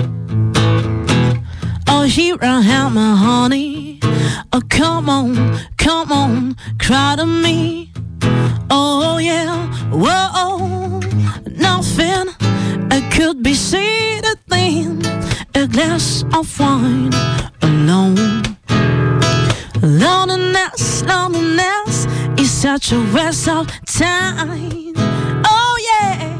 Oh, here I am, my honey. Oh, come on, come on, cry to me. Oh, yeah, whoa, nothing could be said than a glass of wine alone. Loneliness, loneliness is such a waste of time. Oh, yeah,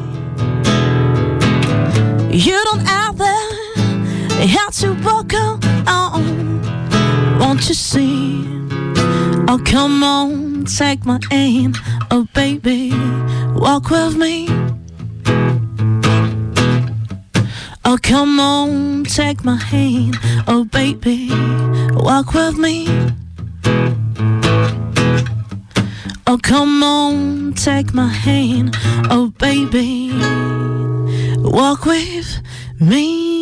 you don't ever have to walk on. Won't you see? Oh, come on, take my hand. Oh, baby, walk with me. Oh, come on, take my hand. Oh, baby, walk with me. Oh, come on, take my hand. Oh, baby, walk with me.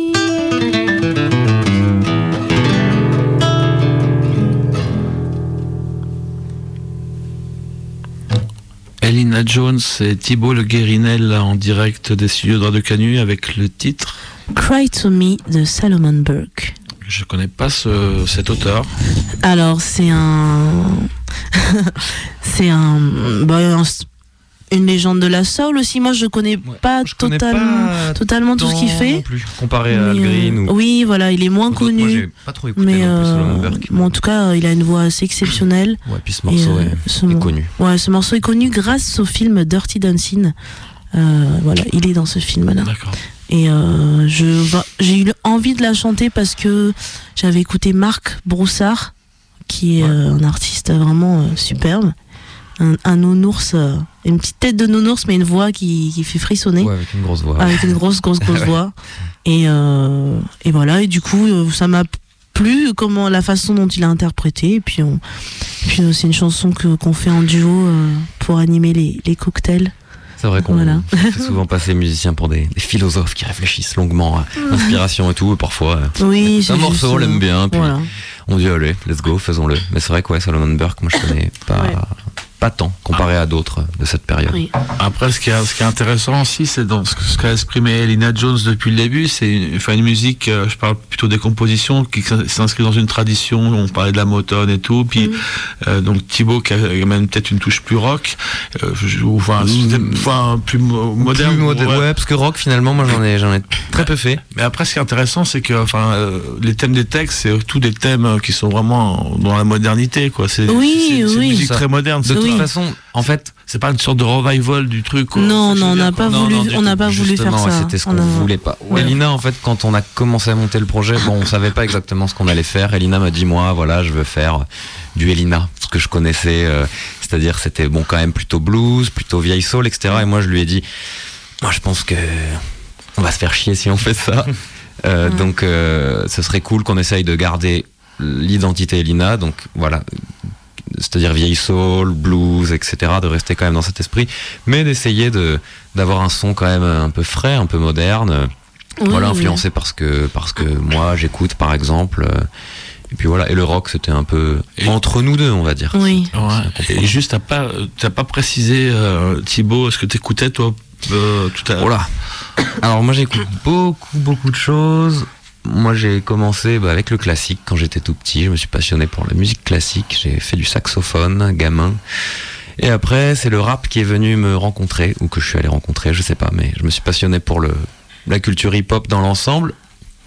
Elina Jones et Thibaut Le Guérinel en direct des studios de Radio Canu avec le titre Cry to Me de Salomon Burke. Je connais pas ce, cet auteur. Alors c'est un c'est un, bah, un une légende de la soul aussi. Moi je connais ouais, pas, je totalement, connais pas totalement tout ce qu'il fait. Non plus, comparé à Al Green. Euh, ou... Oui voilà, il est moins connu. Moi j'ai pas trop écouté mais non plus, euh, Burke, mais en tout cas il a une voix assez exceptionnelle. Ouais, puis ce morceau et, euh, est, ce est connu. Ouais, ce morceau est connu grâce au film Dirty Dancing. Euh, voilà, il est dans ce film-là. D'accord. Et euh, je, j'ai eu envie de la chanter parce que j'avais écouté Marc Broussard, qui est ouais. euh, un artiste vraiment euh, superbe. Un, un nounours, euh, une petite tête de nounours, mais une voix qui, qui fait frissonner. Ouais, avec une grosse voix. Avec une grosse, grosse, grosse voix. Et, euh, et voilà, et du coup, euh, ça m'a plu, comment, la façon dont il a interprété. Et puis, on, et puis euh, c'est une chanson que, qu'on fait en duo euh, pour animer les, les cocktails. C'est vrai qu'on voilà. fait souvent passer les musiciens pour des, des philosophes qui réfléchissent longuement à l'inspiration et tout. Et parfois, oui, c'est un morceau, on l'aime bien. Puis voilà. On dit, allez, let's go, faisons-le. Mais c'est vrai que ouais, Salomon Burke, moi je connais pas, ouais. pas tant comparé ah. à d'autres de cette période. Oui. Après, ce qui, est, ce qui est intéressant aussi, c'est dans ce, ce qu'a exprimé Elina Jones depuis le début. C'est une, enfin, une musique, euh, je parle plutôt des compositions, qui s'inscrit dans une tradition. On parlait de la Motown et tout. Puis, mmh. euh, donc Thibaut qui a même peut-être une touche plus rock, euh, ou enfin, mmh. enfin plus mo- moderne. Plus moderne, ouais. ouais, parce que rock, finalement, moi j'en ai, j'en ai très peu fait. Mais après, ce qui est intéressant, c'est que enfin, euh, les thèmes des textes, c'est tous des thèmes qui sont vraiment dans la modernité, quoi. C'est, oui, c'est, c'est, c'est oui. une musique ça. Très moderne. De oui. toute façon, en fait, c'est pas une sorte de revival du truc. Quoi. Non, non, on n'a pas voulu, on n'a pas voulu faire ça. C'était ce qu'on a... voulait pas. Ouais. Elina, en fait, quand on a commencé à monter le projet, bon, on savait pas exactement ce qu'on allait faire. Elina m'a dit, moi, voilà, je veux faire du Elina, ce que je connaissais, euh, c'est-à-dire c'était bon quand même plutôt blues, plutôt vieille soul, et cetera. Et moi, je lui ai dit, moi, je pense que on va se faire chier si on fait ça. euh, ouais. Donc, euh, ce serait cool qu'on essaye de garder l'identité Elina. Donc, voilà. C'est-à-dire vieille soul, blues, et cetera, de rester quand même dans cet esprit, mais d'essayer de, d'avoir un son quand même un peu frais, un peu moderne, oui, voilà, influencé oui. par ce que, parce que moi j'écoute par exemple, et puis voilà, et le rock c'était un peu et entre nous deux, on va dire. Oui. Ouais. Et juste, t'as pas, t'as pas précisé, euh, Thibaut, est-ce que t'écoutais toi euh, tout à l'heure? Oh là. Alors moi j'écoute beaucoup, beaucoup de choses. Moi j'ai commencé bah, avec le classique quand j'étais tout petit, je me suis passionné pour la musique classique, j'ai fait du saxophone gamin Et après, c'est le rap qui est venu me rencontrer, ou que je suis allé rencontrer, je sais pas, mais je me suis passionné pour le, la culture hip-hop dans l'ensemble.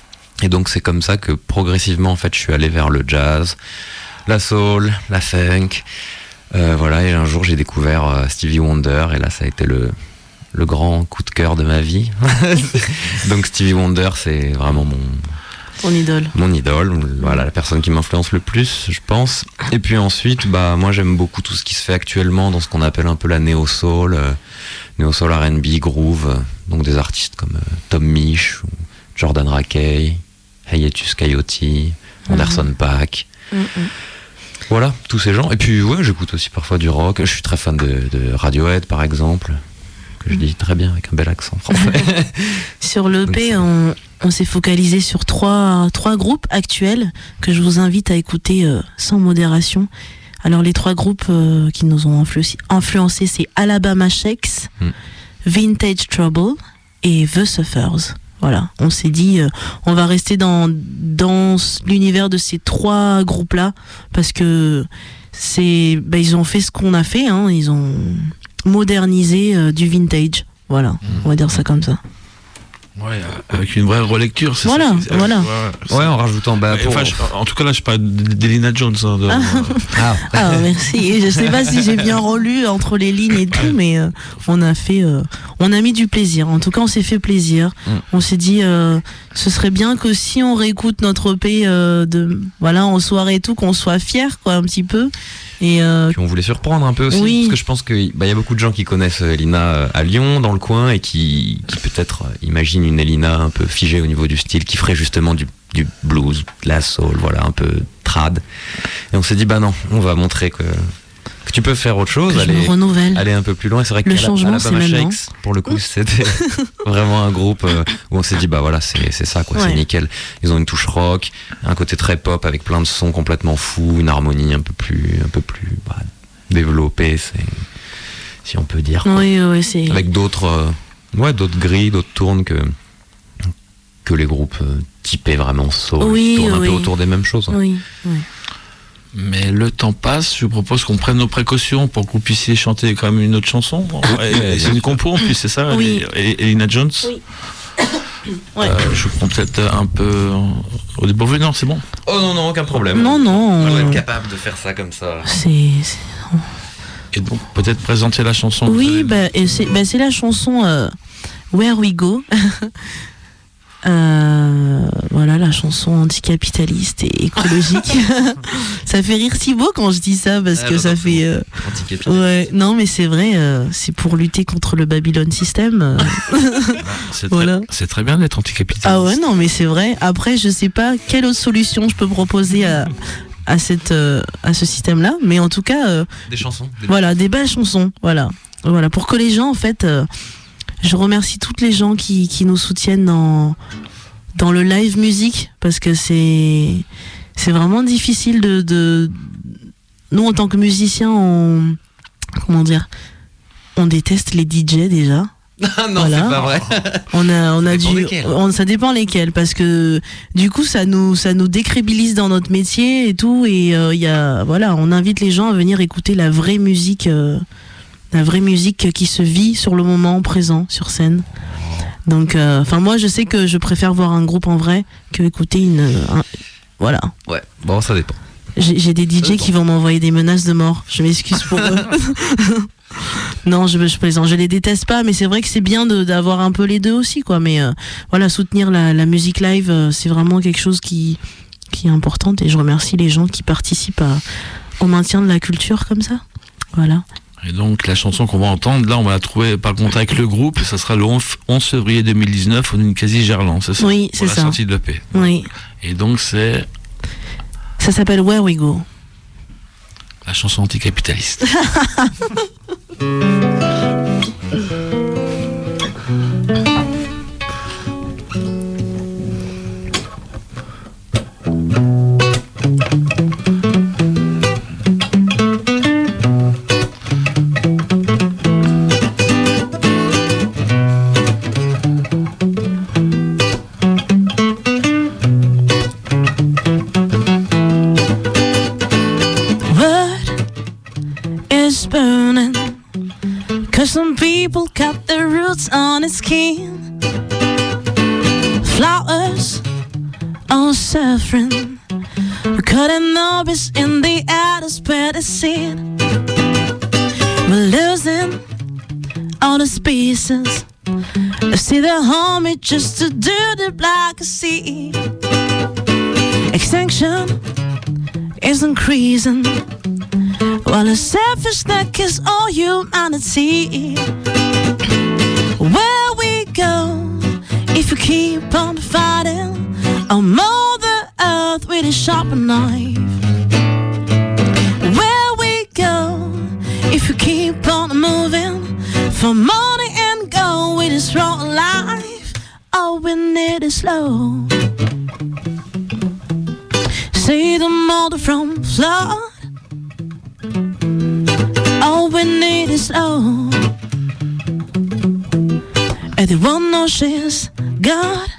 Et donc c'est comme ça que progressivement, en fait, je suis allé vers le jazz, la soul, la funk. Euh, voilà, et un jour j'ai découvert euh, Stevie Wonder, et là ça a été le, le grand coup de cœur de ma vie. Donc Stevie Wonder, c'est vraiment mon... Ton idole. Mon idole, voilà, la personne qui m'influence le plus, je pense. Et puis ensuite, bah, moi j'aime beaucoup tout ce qui se fait actuellement dans ce qu'on appelle un peu la néo-soul, euh, néo-soul R and B, groove, euh, donc des artistes comme euh, Tom Misch, ou Jordan Rakey, Hiatus Coyote, Anderson mm-hmm. .Paak. Mm-hmm. Voilà, tous ces gens. Et puis ouais, j'écoute aussi parfois du rock. Je suis très fan de, de Radiohead par exemple, que je dis très bien avec un bel accent français. Sur l'E P, on, on s'est focalisé sur trois, trois groupes actuels que je vous invite à écouter euh, sans modération. Alors les trois groupes euh, qui nous ont influ- influencés, c'est Alabama Shakes, mm. Vintage Trouble et The Suffers. Voilà, on s'est dit, euh, on va rester dans, dans l'univers de ces trois groupes-là, parce que c'est, bah, ils ont fait ce qu'on a fait, hein, ils ont modernisé euh, du vintage. Voilà, mmh. on va dire ça comme ça. Ouais, avec une vraie relecture, c'est voilà, ça. C'est, voilà. Ouais, en rajoutant. Bah, pour... enfin, je, en tout cas, là, je parle d'Elina Jones. Hein, de, ah. ah, merci. Je sais pas si j'ai bien relu entre les lignes et tout, mais euh, on a fait, euh, on a mis du plaisir. En tout cas, on s'est fait plaisir. Mm. On s'est dit, euh, ce serait bien que si on réécoute notre E P euh, de, voilà, en soirée et tout, qu'on soit fiers, quoi, un petit peu. Et euh... Puis on voulait surprendre un peu aussi, oui. Parce que je pense qu'il bah, y a beaucoup de gens qui connaissent Elina à Lyon, dans le coin, et qui, qui peut-être imaginent une Elina un peu figée au niveau du style, qui ferait justement du, du blues, de la soul, voilà, un peu trad. Et on s'est dit, bah non, on va montrer que, que tu peux faire autre chose, aller, aller un peu plus loin. Et c'est vrai que Alabama Shakes, pour le coup, c'était vraiment un groupe euh, où on s'est dit, bah voilà, c'est, c'est ça, quoi, ouais. C'est nickel. Ils ont une touche rock, un côté très pop avec plein de sons complètement fous, une harmonie un peu plus, un peu plus bah, développée, c'est, si on peut dire. Quoi. Oui, oui, c'est. Avec d'autres, euh, ouais, d'autres grilles, d'autres tournes que, que les groupes euh, typés vraiment soul, oui, qui tournent oui. un peu autour des mêmes choses. Hein. Oui, oui. Mais le temps passe, je propose qu'on prenne nos précautions pour que vous puissiez chanter quand même une autre chanson. Et c'est une compo en plus, c'est ça, oui. Elina Jones. Oui. Ouais. Euh, je prends peut-être un peu au dépourvu, non, c'est bon. Oh non, non, aucun problème. Non, non. On doit être capable de faire ça comme ça. C'est... c'est... Et donc, peut-être présenter la chanson. Oui, bah, et c'est, bah, c'est la chanson euh, Where We Go. Euh, voilà, la chanson anticapitaliste et écologique. Ça fait rire Thibaut quand je dis ça, parce ah, que ça fait euh... ouais, non mais c'est vrai, euh, c'est pour lutter contre le Babylon System. c'est, voilà. très, c'est très bien d'être anticapitaliste. Ah ouais, non mais c'est vrai. Après, je sais pas quelle autre solution je peux proposer à à cette euh, à ce système-là, mais en tout cas euh, des chansons. Des voilà, des belles chansons. Voilà, voilà, pour que les gens en fait. Euh, Je remercie toutes les gens qui, qui nous soutiennent dans, dans le live musique, parce que c'est, c'est vraiment difficile de, de... Nous, en tant que musiciens, on... Comment dire ? On déteste les D J déjà. Ah non, voilà. C'est pas vrai. On a, on ça a dépend dû, lesquels. on, ça dépend lesquels, parce que du coup, ça nous, ça nous décrédibilise dans notre métier et tout, et euh, y a, voilà, on invite les gens à venir écouter la vraie musique... Euh, la vraie musique qui se vit sur le moment présent sur scène. Donc enfin euh, moi je sais que je préfère voir un groupe en vrai que écouter une un, voilà. Ouais, bon ça dépend. J'ai, j'ai des D J qui vont m'envoyer des menaces de mort. Je m'excuse pour eux. Non, je, je plaisante. Je les déteste pas, mais c'est vrai que c'est bien de, d'avoir un peu les deux aussi, quoi. Mais euh, voilà, soutenir la, la musique live, euh, c'est vraiment quelque chose qui qui est important. Et je remercie les gens qui participent à, au maintien de la culture comme ça. Voilà. Et donc la chanson qu'on va entendre, là on va la trouver par contre avec le groupe, et ça sera le onze février deux mille dix-neuf au Ninkasi Gerland, c'est ça ? Oui, c'est pour ça. La sortie de l'E P. Oui. Et donc c'est... Ça s'appelle Where We Go. La chanson anticapitaliste. Burning skin. Flowers on saffron, cutting novice in the air to spread the seed. We're losing all the species. I see the homie just to do the black sea. Extinction is increasing, while the selfishness is all humanity. Where we go if we keep on fighting? I'll mold the earth with a sharp knife. Where we go if we keep on moving for money and gold with a strong life? All we need is slow. See the molder from flood. All we need is slow. Everyone knows she's God.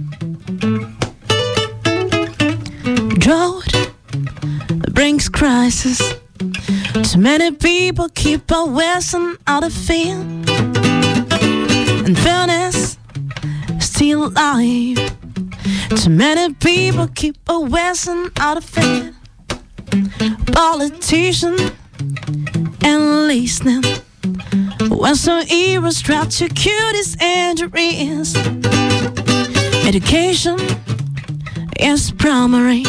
Drought brings crisis. Too many people keep on wasting out of fear. And fairness still alive. Too many people keep on wasting out of fear. Politicians and listening. When some heroes try to cure these injuries. Education is primary.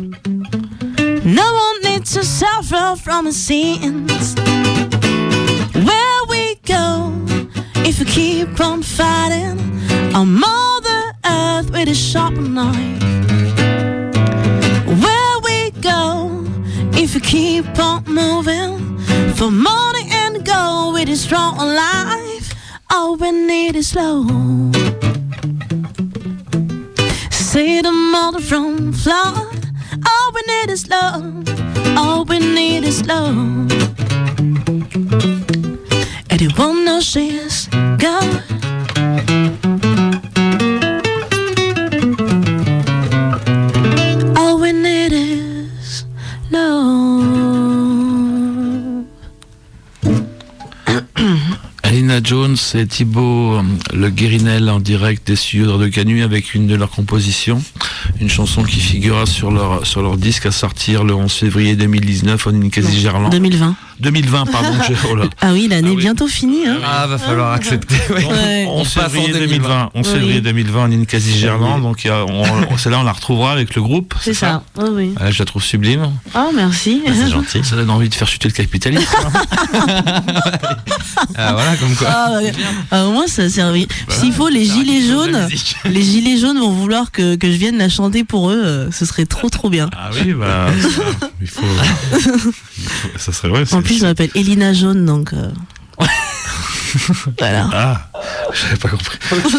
No one needs to suffer from his sins. Where we go if we keep on fighting? I'll mold the earth with a sharp knife. Where we go if we keep on moving for money and gold with a strong life? All we need is slow. See the mother from flood. All we need is love. All we need is love. Everyone knows she's God. All we need is love. Elina Jones et Thibaut Le Guérinel en direct des studios de Canu avec une de leurs compositions, une chanson qui figurera sur leur, sur leur disque à sortir le onze février deux mille dix-neuf en Ninkasi Gerland. deux mille vingt. deux mille vingt, pardon. Oh là. Ah oui, l'année Ah oui. bientôt finie. Hein. Ah, va falloir accepter. Ouais. Ouais. onze février deux mille vingt, onze Oui. février deux mille vingt en Ninkasi Gerland, donc il y a, on, c'est là on la retrouvera avec le groupe. C'est ça. Oui, oui. Ah, je la trouve sublime. Oh, merci. C'est gentil. Ça donne envie de faire chuter le capitalisme. Ah, voilà, comme quoi. Ah, ouais. Ah, au moins, ça a servi. S'il faut, les gilets jaunes, les gilets jaunes vont vouloir que, que je vienne la chanter pour eux. euh, Ce serait trop, trop bien. Ah oui, bah, ça, il faut, il faut- ça serait vrai. En plus, je m'appelle Elina Jaune, donc. euh, Voilà. Ah, j'avais pas compris.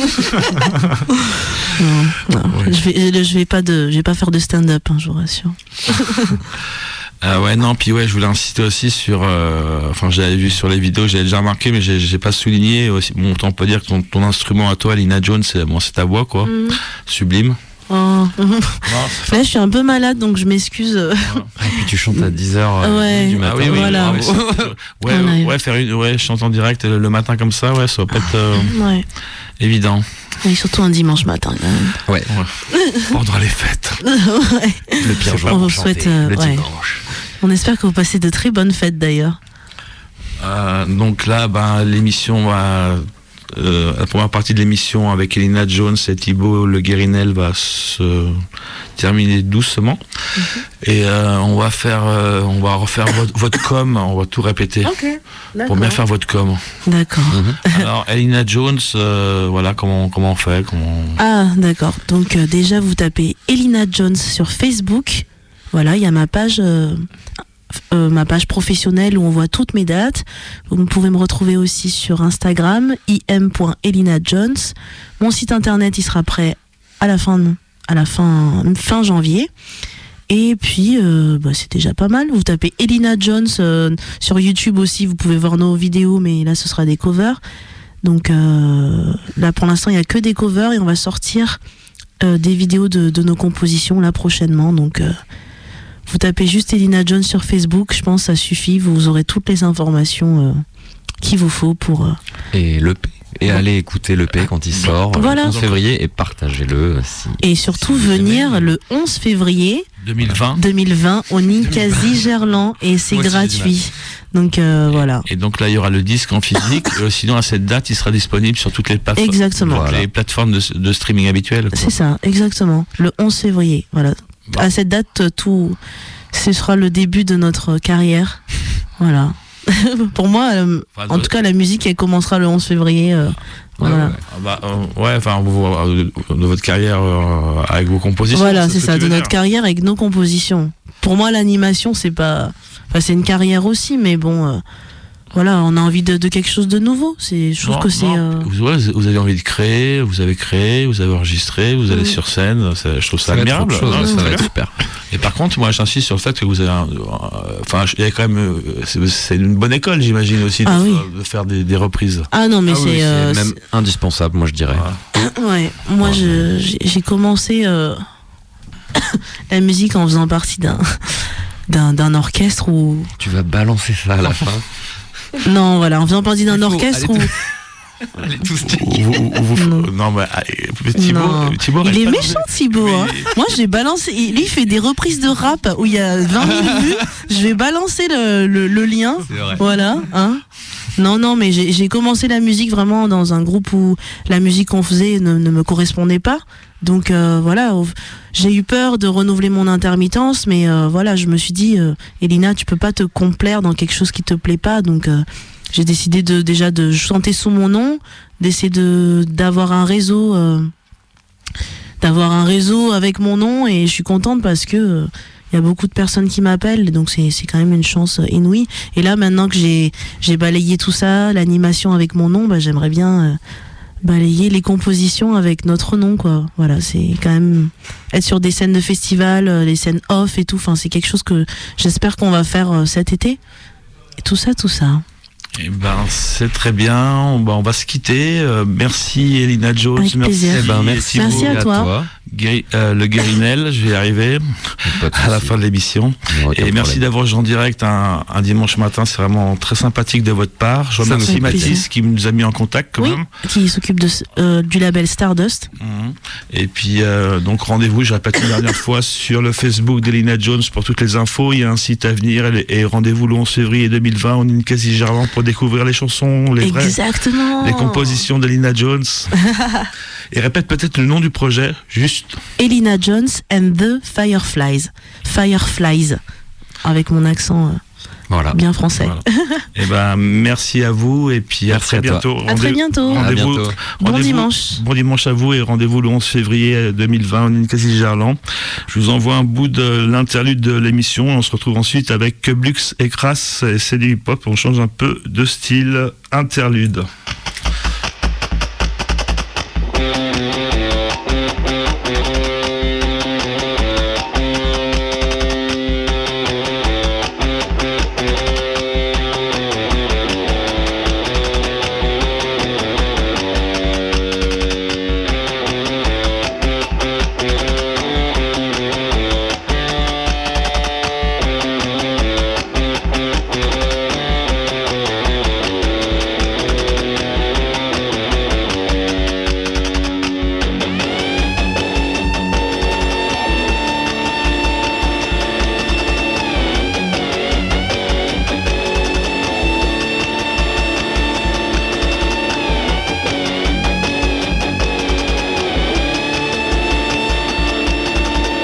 Non, non. Oui. Je vais, je vais pas de, je vais pas faire de stand-up, hein, je vous rassure. Ah ouais, non, puis ouais, je voulais insister aussi sur, euh, enfin, j'avais vu sur les vidéos, j'avais déjà remarqué, mais j'ai, j'ai pas souligné aussi. Bon, on peut dire que ton, ton instrument à toi, Elina Jones, c'est, bon, c'est ta voix, quoi. Mm. Sublime. Oh. Non, c'est- Là, je suis un peu malade, donc je m'excuse. Et puis tu chantes à dix heures Ouais. du matin. Ah oui, oui, Voilà. ouais, c'est- ouais, On arrive. ouais, faire une, ouais, je chante en direct le, le matin comme ça, ouais, ça va pas être euh, Ouais. évident. Et surtout un dimanche matin, quand même. Ouais. Pendant les fêtes. Ouais. Le pire jour On vous pour chanter, souhaite, euh, le ouais. dimanche. On espère que vous passez de très bonnes fêtes, d'ailleurs. Euh, donc là, ben, l'émission va, euh, la première partie de l'émission avec Elina Jones et Thibaut Le Guérinel va se terminer doucement. Mhm. Et euh, on va faire, euh, on va refaire votre, votre com, on va tout répéter Ok. pour bien faire votre com. D'accord. Alors Elina Jones, euh, voilà comment comment on fait, comment. Ah, d'accord. Donc, euh, déjà, vous tapez Elina Jones sur Facebook. Voilà, il y a ma page, euh, euh, ma page professionnelle où on voit toutes mes dates. Vous pouvez me retrouver aussi sur Instagram, im point elina jones. Mon site internet, il sera prêt à la fin, à la fin, fin janvier. Et puis, euh, bah, c'est déjà pas mal. Vous tapez Elina Jones euh, sur YouTube aussi. Vous pouvez voir nos vidéos, mais là, ce sera des covers. Donc euh, là, pour l'instant, il n'y a que des covers et on va sortir euh, des vidéos de, de nos compositions là prochainement. Donc, euh, vous tapez juste Elina Jones sur Facebook. Je pense que ça suffit. Vous aurez toutes les informations euh, qu'il vous faut pour. Euh... Et l'E P Et allez écouter l'E P quand il sort Voilà. le onze février et partagez-le. Si, Et surtout si vous venir aimez. le onze février deux mille vingt. deux mille vingt au Ninkasi Gerland et c'est Moi aussi, gratuit. Donc euh, voilà. Et donc là, il y aura le disque en physique. Et sinon, à cette date, il sera disponible sur toutes les, plate- Exactement. toutes Voilà. les plateformes de, de streaming habituelles. quoi. C'est ça, exactement. Le onze février. Voilà. Bon. À cette date, tout, ce sera le début de notre carrière. Voilà. Pour moi, euh, Enfin, en de- tout cas, la musique, elle commencera le onze février. euh, Ouais, voilà. ouais. Ah bah, euh, ouais, enfin, vous- euh, de votre carrière euh, avec vos compositions. Voilà, c'est ce ça, que tu de veux notre dire. carrière avec nos compositions. Pour moi, l'animation, c'est pas. Enfin, c'est une carrière aussi, mais bon. euh, Voilà, on a envie de, de quelque chose de nouveau. C'est, je trouve Non, que c'est. non, euh, vous, ouais, vous avez envie de créer, vous avez créé, vous avez enregistré, vous allez Mm. sur scène. Ça, je trouve ça, Ça va être admirable. autre chose, hein, ça c'est va bien. être super. Et par contre, moi, j'insiste sur le fait que vous avez, un- euh, enfin, il y a quand même, euh, c'est, c'est une bonne école, j'imagine aussi, de, Ah oui. de faire des, des reprises. Ah non, mais Ah oui, c'est. c'est euh, même indispensable, moi je dirais. Voilà. c'est- Ouais, moi, Ouais. je, j'ai, j'ai commencé euh, la musique en faisant partie d'un, d'un, d'un orchestre où. Tu vas balancer ça à la fin. Non, voilà, en faisant partie d'un Il faut orchestre aller où. Allez tous Vous- vous- vous- Non. non, mais euh, Thibaut, Non. Thibaut Il arrête est pas de- méchant, Thibaut. Hein. Moi, je vais balancer. il- Lui, il fait des reprises de rap où il y a vingt mille vues. Je vais balancer le, le, le lien. C'est vrai. Voilà. Hein. Non, non, mais j'ai, j'ai commencé la musique vraiment dans un groupe où la musique qu'on faisait ne, ne me correspondait pas. Donc euh, voilà, au- j'ai eu peur de renouveler mon intermittence, mais euh, voilà, je me suis dit, euh, Elina, tu peux pas te complaire dans quelque chose qui te plaît pas. Donc euh, j'ai décidé de déjà de chanter sous mon nom, d'essayer de d'avoir un réseau. Euh, d'avoir un réseau avec mon nom et je suis contente parce que euh, il y a beaucoup de personnes qui m'appellent, donc c'est c'est quand même une chance euh, inouïe. Et là, maintenant que j'ai j'ai balayé tout ça, l'animation avec mon nom, bah, j'aimerais bien euh, balayer les compositions avec notre nom, quoi. Voilà, c'est quand même être sur des scènes de festival, euh, les scènes off et tout. Enfin, c'est quelque chose que j'espère qu'on va faire euh, cet été. Et tout ça, tout ça. Eh ben, c'est très bien. On, bah, on va se quitter. Euh, merci Elina Jones. Avec merci. plaisir. Eh ben, merci, Thibaut, Merci à beaucoup toi. Guéri- euh, le Guérinel, je vais y arriver Pas de à la souci. fin de l'émission. Aucun Et merci problème. d'avoir joué en direct un, un dimanche matin. C'est vraiment très sympathique de votre part. Je Ça nous remercie fait Mathis plaisir. qui nous a mis en contact quand Oui, même. qui s'occupe de, ce- euh, du label Stardust. Mhm. Et puis euh, donc rendez-vous, je répète une dernière fois, sur le Facebook d'Elina Jones pour toutes les infos. Il y a un site à venir et, et rendez-vous le onze février deux mille vingt au Ninkasi Gerland pour découvrir les chansons, les vraies, Exactement. les compositions d'Elina Jones. Et répète peut-être le nom du projet, juste. Elina Jones and the Fireflies. Fireflies. Avec mon accent euh, Voilà. bien français. Voilà. Et ben merci à vous et puis à Merci très à toi. bientôt. À très Rendez- bientôt. À Rendez-vous. bientôt. Bon Rendez-vous- dimanche. Bon dimanche à vous et rendez-vous le onze février deux mille vingt au Ninkasi Gerland. Je vous envoie un bout de l'interlude de l'émission. On se retrouve ensuite avec Blux et Crass et c'est du hip-hop. On change un peu de style. Interlude.